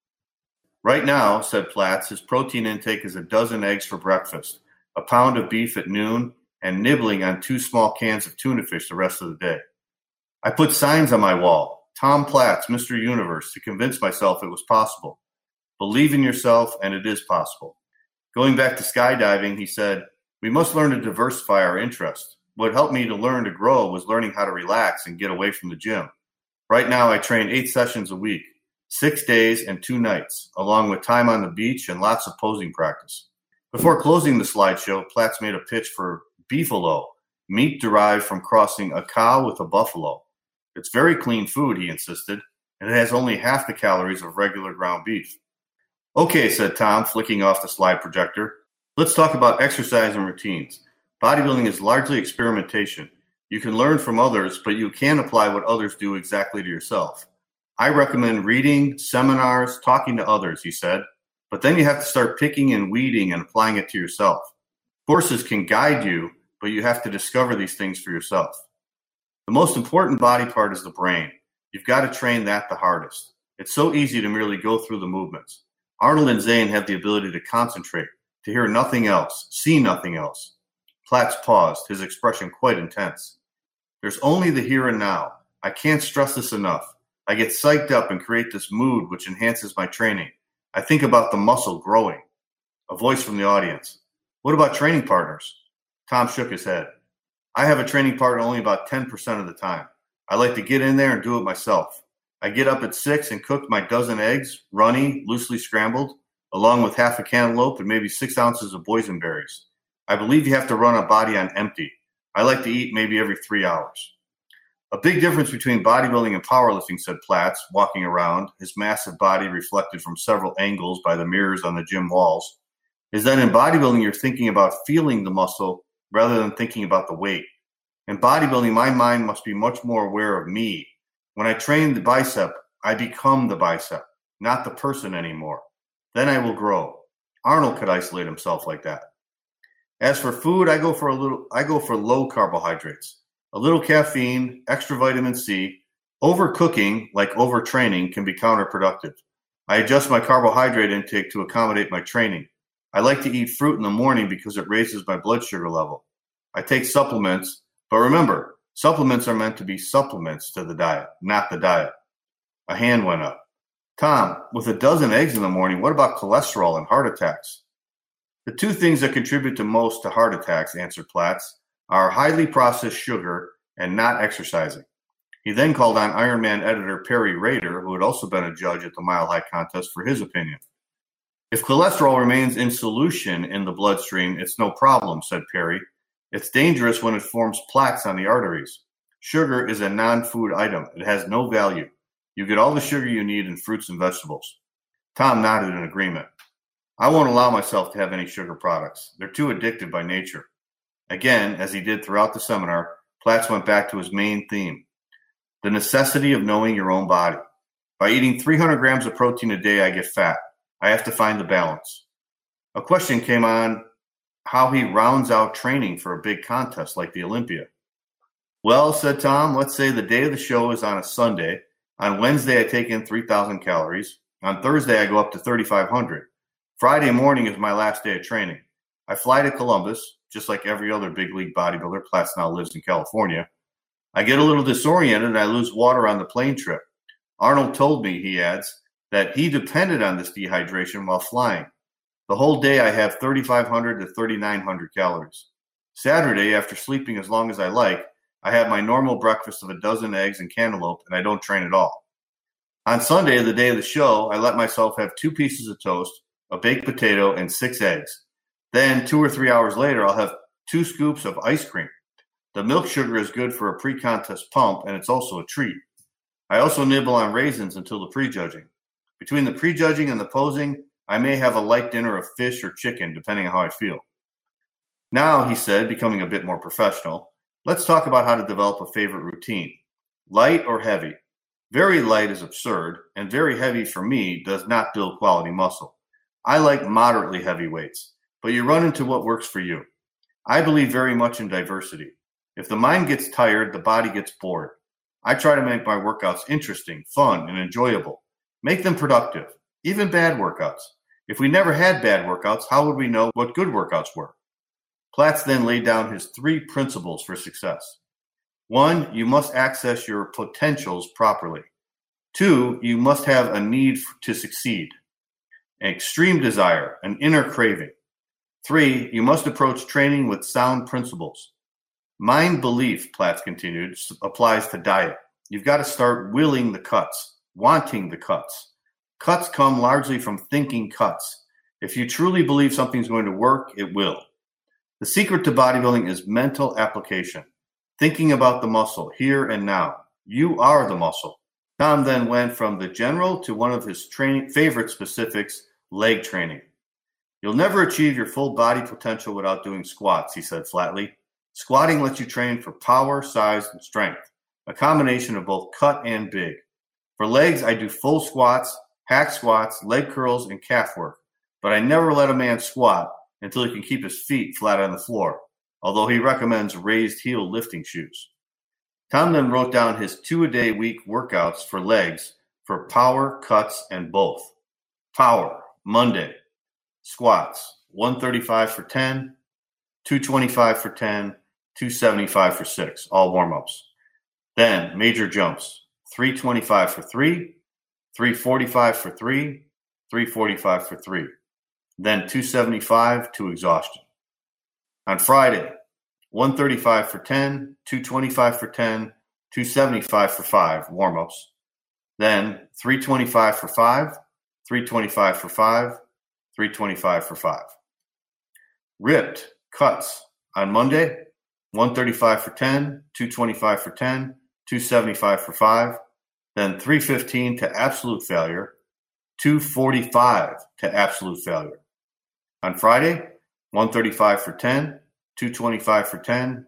Speaker 4: Right now, said Platz, his protein intake is a dozen eggs for breakfast, a pound of beef at noon, and nibbling on 2 small cans of tuna fish the rest of the day. I put signs on my wall, Tom Platz, Mr. Universe, to convince myself it was possible. Believe in yourself, and it is possible. Going back to skydiving, he said, we must learn to diversify our interests. What helped me to learn to grow was learning how to relax and get away from the gym. Right now, I train 8 sessions a week, 6 days and 2 nights, along with time on the beach and lots of posing practice. Before closing the slideshow, Platz made a pitch for beefalo, meat derived from crossing a cow with a buffalo. It's very clean food, he insisted, and it has only half the calories of regular ground beef. Okay, said Tom, flicking off the slide projector. Let's talk about exercise and routines. Bodybuilding is largely experimentation. You can learn from others, but you can't apply what others do exactly to yourself. I recommend reading, seminars, talking to others, he said, but then you have to start picking and weeding and applying it to yourself. Courses can guide you, but you have to discover these things for yourself. The most important body part is the brain. You've got to train that the hardest. It's so easy to merely go through the movements. Arnold and Zane have the ability to concentrate, to hear nothing else, see nothing else. Platz paused, his expression quite intense. There's only the here and now. I can't stress this enough. I get psyched up and create this mood which enhances my training. I think about the muscle growing. A voice from the audience. What about training partners? Tom shook his head. I have a training partner only about 10% of the time. I like to get in there and do it myself. I get up at 6 and cook my dozen eggs, runny, loosely scrambled, along with half a cantaloupe and maybe 6 ounces of boysenberries. I believe you have to run a body on empty. I like to eat maybe every 3 hours. A big difference between bodybuilding and powerlifting, said Platz, walking around, his massive body reflected from several angles by the mirrors on the gym walls, is that in bodybuilding you're thinking about feeling the muscle rather than thinking about the weight. In bodybuilding, my mind must be much more aware of me. When I train the bicep, I become the bicep, not the person anymore. Then I will grow. Arnold could isolate himself like that. As for food, I go for low carbohydrates, a little caffeine, extra vitamin C. Overcooking, like overtraining, can be counterproductive. I adjust my carbohydrate intake to accommodate my training. I like to eat fruit in the morning because it raises my blood sugar level. I take supplements, but remember, supplements are meant to be supplements to the diet, not the diet. A hand went up. Tom, with a dozen eggs in the morning, what about cholesterol and heart attacks? The 2 things that contribute the most to heart attacks, answered Platz, are highly processed sugar and not exercising. He then called on Ironman editor Perry Rader, who had also been a judge at the Mile High contest, for his opinion. If cholesterol remains in solution in the bloodstream, it's no problem, said Perry. It's dangerous when it forms plaques on the arteries. Sugar is a non-food item. It has no value. You get all the sugar you need in fruits and vegetables. Tom nodded in agreement. I won't allow myself to have any sugar products. They're too addictive by nature. Again, as he did throughout the seminar, Platz went back to his main theme, the necessity of knowing your own body. By eating 300 grams of protein a day, I get fat. I have to find the balance. A question came on how he rounds out training for a big contest like the Olympia. Well, said Tom, let's say the day of the show is on a Sunday. On Wednesday, I take in 3,000 calories. On Thursday, I go up to 3,500. Friday morning is my last day of training. I fly to Columbus, just like every other big league bodybuilder. Platz now lives in California. I get a little disoriented and I lose water on the plane trip. Arnold told me, he adds, that he depended on this dehydration while flying. The whole day I have 3,500 to 3,900 calories. Saturday, after sleeping as long as I like, I have my normal breakfast of a dozen eggs and cantaloupe, and I don't train at all. On Sunday, the day of the show, I let myself have 2 pieces of toast, a baked potato, and 6 eggs. Then 2 or 3 hours later, I'll have 2 scoops of ice cream. The milk sugar is good for a pre-contest pump, and it's also a treat. I also nibble on raisins until the prejudging. Between the prejudging and the posing, I may have a light dinner of fish or chicken, depending on how I feel. Now, he said, becoming a bit more professional, let's talk about how to develop a favorite routine. Light or heavy? Very light is absurd, and very heavy for me does not build quality muscle. I like moderately heavy weights, but you run into what works for you. I believe very much in diversity. If the mind gets tired, the body gets bored. I try to make my workouts interesting, fun, and enjoyable. Make them productive, even bad workouts. If we never had bad workouts, how would we know what good workouts were? Platz then laid down his 3 principles for success. 1, you must access your potentials properly. 2, you must have a need to succeed, an extreme desire, an inner craving. 3, you must approach training with sound principles. Mind belief, Platz continued, applies to diet. You've got to start willing the cuts, wanting the cuts. Cuts come largely from thinking cuts. If you truly believe something's going to work, it will. The secret to bodybuilding is mental application, thinking about the muscle here and now. You are the muscle. Tom then went from the general to one of his favorite specifics, leg training. You'll never achieve your full body potential without doing squats, he said flatly. Squatting lets you train for power, size, and strength, a combination of both cut and big. For legs, I do full squats, hack squats, leg curls, and calf work, but I never let a man squat until he can keep his feet flat on the floor, although he recommends raised heel lifting shoes. Tom then wrote down his 2-a-day-week workouts for legs for power, cuts, and both. Power, Monday, squats, 135 for 10, 225 for 10, 275 for 6, all warm-ups. Then major jumps, 325 for 3, 345 for 3, 345 for 3. Then 275 to exhaustion. On Friday, 135 for 10, 225 for 10, 275 for 5, warm-ups. Then 325 for 5, 325 for 5, 325 for 5. Ripped cuts on Monday, 135 for 10, 225 for 10, 275 for 5, then 315 to absolute failure, 245 to absolute failure. On Friday, 135 for 10, 225 for 10,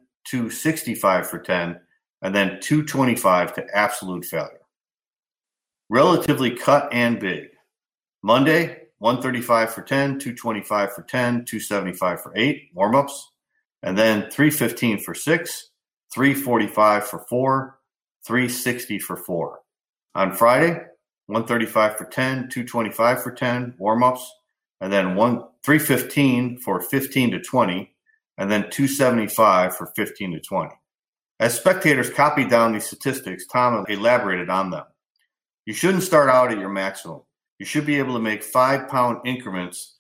Speaker 4: 265 for 10, and then 225 to absolute failure. Relatively cut and big. Monday, 135 for 10, 225 for 10, 275 for 8, warm-ups, and then 315 for 6, 345 for 4, 360 for 4. On Friday, 135 for 10, 225 for 10, warm-ups, and then 315 for 15 to 20, and then 275 for 15 to 20. As spectators copied down these statistics, Tom elaborated on them. You shouldn't start out at your maximum. You should be able to make 5-pound increments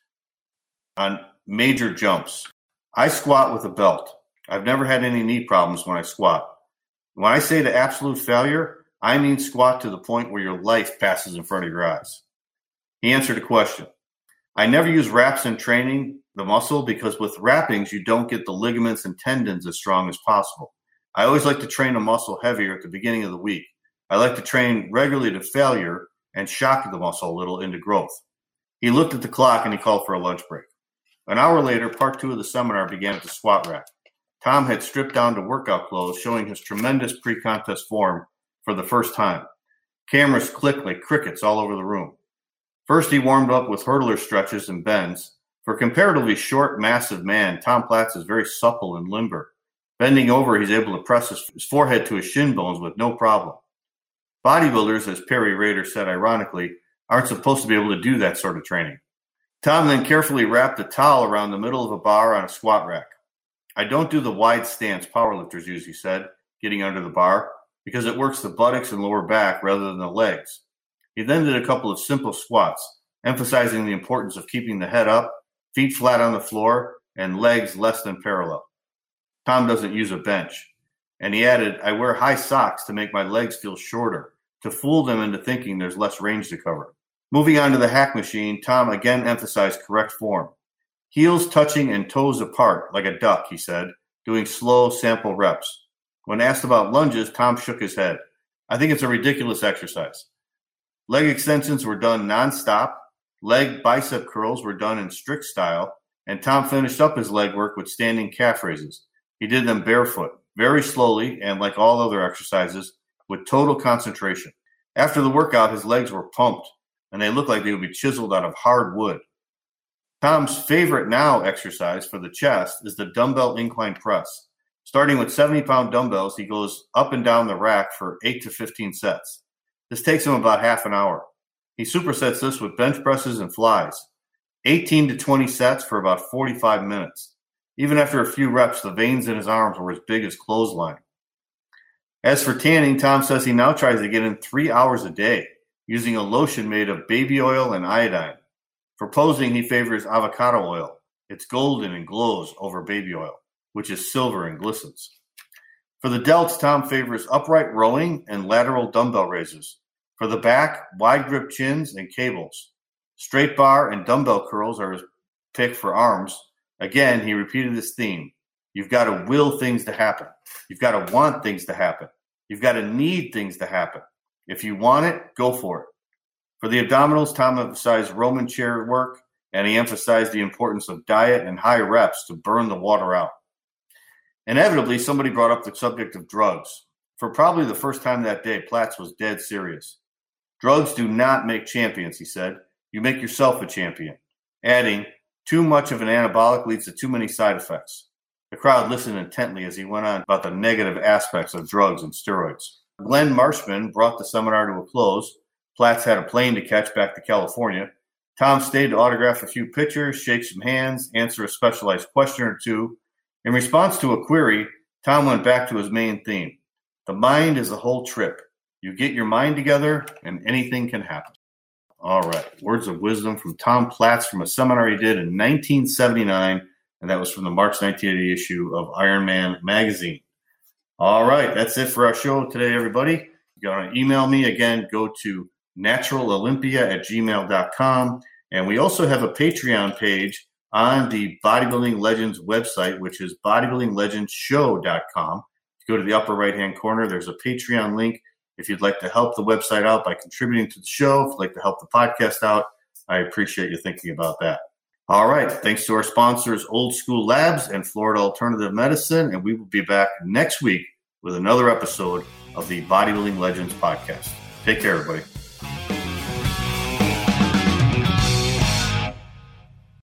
Speaker 4: on major jumps. I squat with a belt. I've never had any knee problems when I squat. When I say to absolute failure, I mean squat to the point where your life passes in front of your eyes. He answered a question. I never use wraps in training the muscle because with wrappings, you don't get the ligaments and tendons as strong as possible. I always like to train a muscle heavier at the beginning of the week. I like to train regularly to failure and shock the muscle a little into growth. He looked at the clock and he called for a lunch break. An hour later, part 2 of the seminar began at the squat rack. Tom had stripped down to workout clothes, showing his tremendous pre-contest form for the first time. Cameras clicked like crickets all over the room. First, he warmed up with hurdler stretches and bends. For a comparatively short, massive man, Tom Platz is very supple and limber. Bending over, he's able to press his forehead to his shin bones with no problem. Bodybuilders, as Perry Rader said ironically, aren't supposed to be able to do that sort of training. Tom then carefully wrapped a towel around the middle of a bar on a squat rack. I don't do the wide stance powerlifters use, he said, getting under the bar, because it works the buttocks and lower back rather than the legs. He then did a couple of simple squats, emphasizing the importance of keeping the head up, feet flat on the floor, and legs less than parallel. Tom doesn't use a bench. And he added, I wear high socks to make my legs feel shorter, to fool them into thinking there's less range to cover. Moving on to the hack machine, Tom again emphasized correct form. Heels touching and toes apart, like a duck, he said, doing slow sample reps. When asked about lunges, Tom shook his head. I think it's a ridiculous exercise. Leg extensions were done nonstop. Leg bicep curls were done in strict style. And Tom finished up his leg work with standing calf raises. He did them barefoot, very slowly, and like all other exercises, with total concentration. After the workout, his legs were pumped, and they looked like they would be chiseled out of hard wood. Tom's favorite now exercise for the chest is the dumbbell incline press. Starting with 70-pound dumbbells, he goes up and down the rack for 8 to 15 sets. This takes him about half an hour. He supersets this with bench presses and flies. 18 to 20 sets for about 45 minutes. Even after a few reps, the veins in his arms were as big as clothesline. As for tanning, Tom says he now tries to get in 3 hours a day, using a lotion made of baby oil and iodine. For posing, he favors avocado oil. It's golden and glows over baby oil, which is silver and glistens. For the delts, Tom favors upright rowing and lateral dumbbell raises. For the back, wide grip chins and cables. Straight bar and dumbbell curls are his pick for arms. Again, he repeated this theme. You've got to will things to happen. You've got to want things to happen. You've got to need things to happen. If you want it, go for it. For the abdominals, Tom emphasized Roman chair work, and he emphasized the importance of diet and high reps to burn the water out. Inevitably, somebody brought up the subject of drugs. For probably the first time that day, Platz was dead serious. Drugs do not make champions, he said. You make yourself a champion. Adding, too much of an anabolic leads to too many side effects. The crowd listened intently as he went on about the negative aspects of drugs and steroids. Glenn Marshman brought the seminar to a close. Platz had a plane to catch back to California. Tom stayed to autograph a few pictures, shake some hands, answer a specialized question or two. In response to a query, Tom went back to his main theme. The mind is a whole trip. You get your mind together, and anything can happen. All right. Words of wisdom from Tom Platz from a seminar he did in 1979, and that was from the March 1980 issue of Iron Man magazine. All right. That's it for our show today, everybody. You want to email me, again, go to naturalolympia@gmail.com. And we also have a Patreon page on the Bodybuilding Legends website, which is bodybuildinglegendsshow.com. If you go to the upper right-hand corner, there's a Patreon link. If you'd like to help the website out by contributing to the show, if you'd like to help the podcast out, I appreciate you thinking about that. All right. Thanks to our sponsors, Old School Labs and Florida Alternative Medicine. And we will be back next week with another episode of the Bodybuilding Legends podcast. Take care, everybody.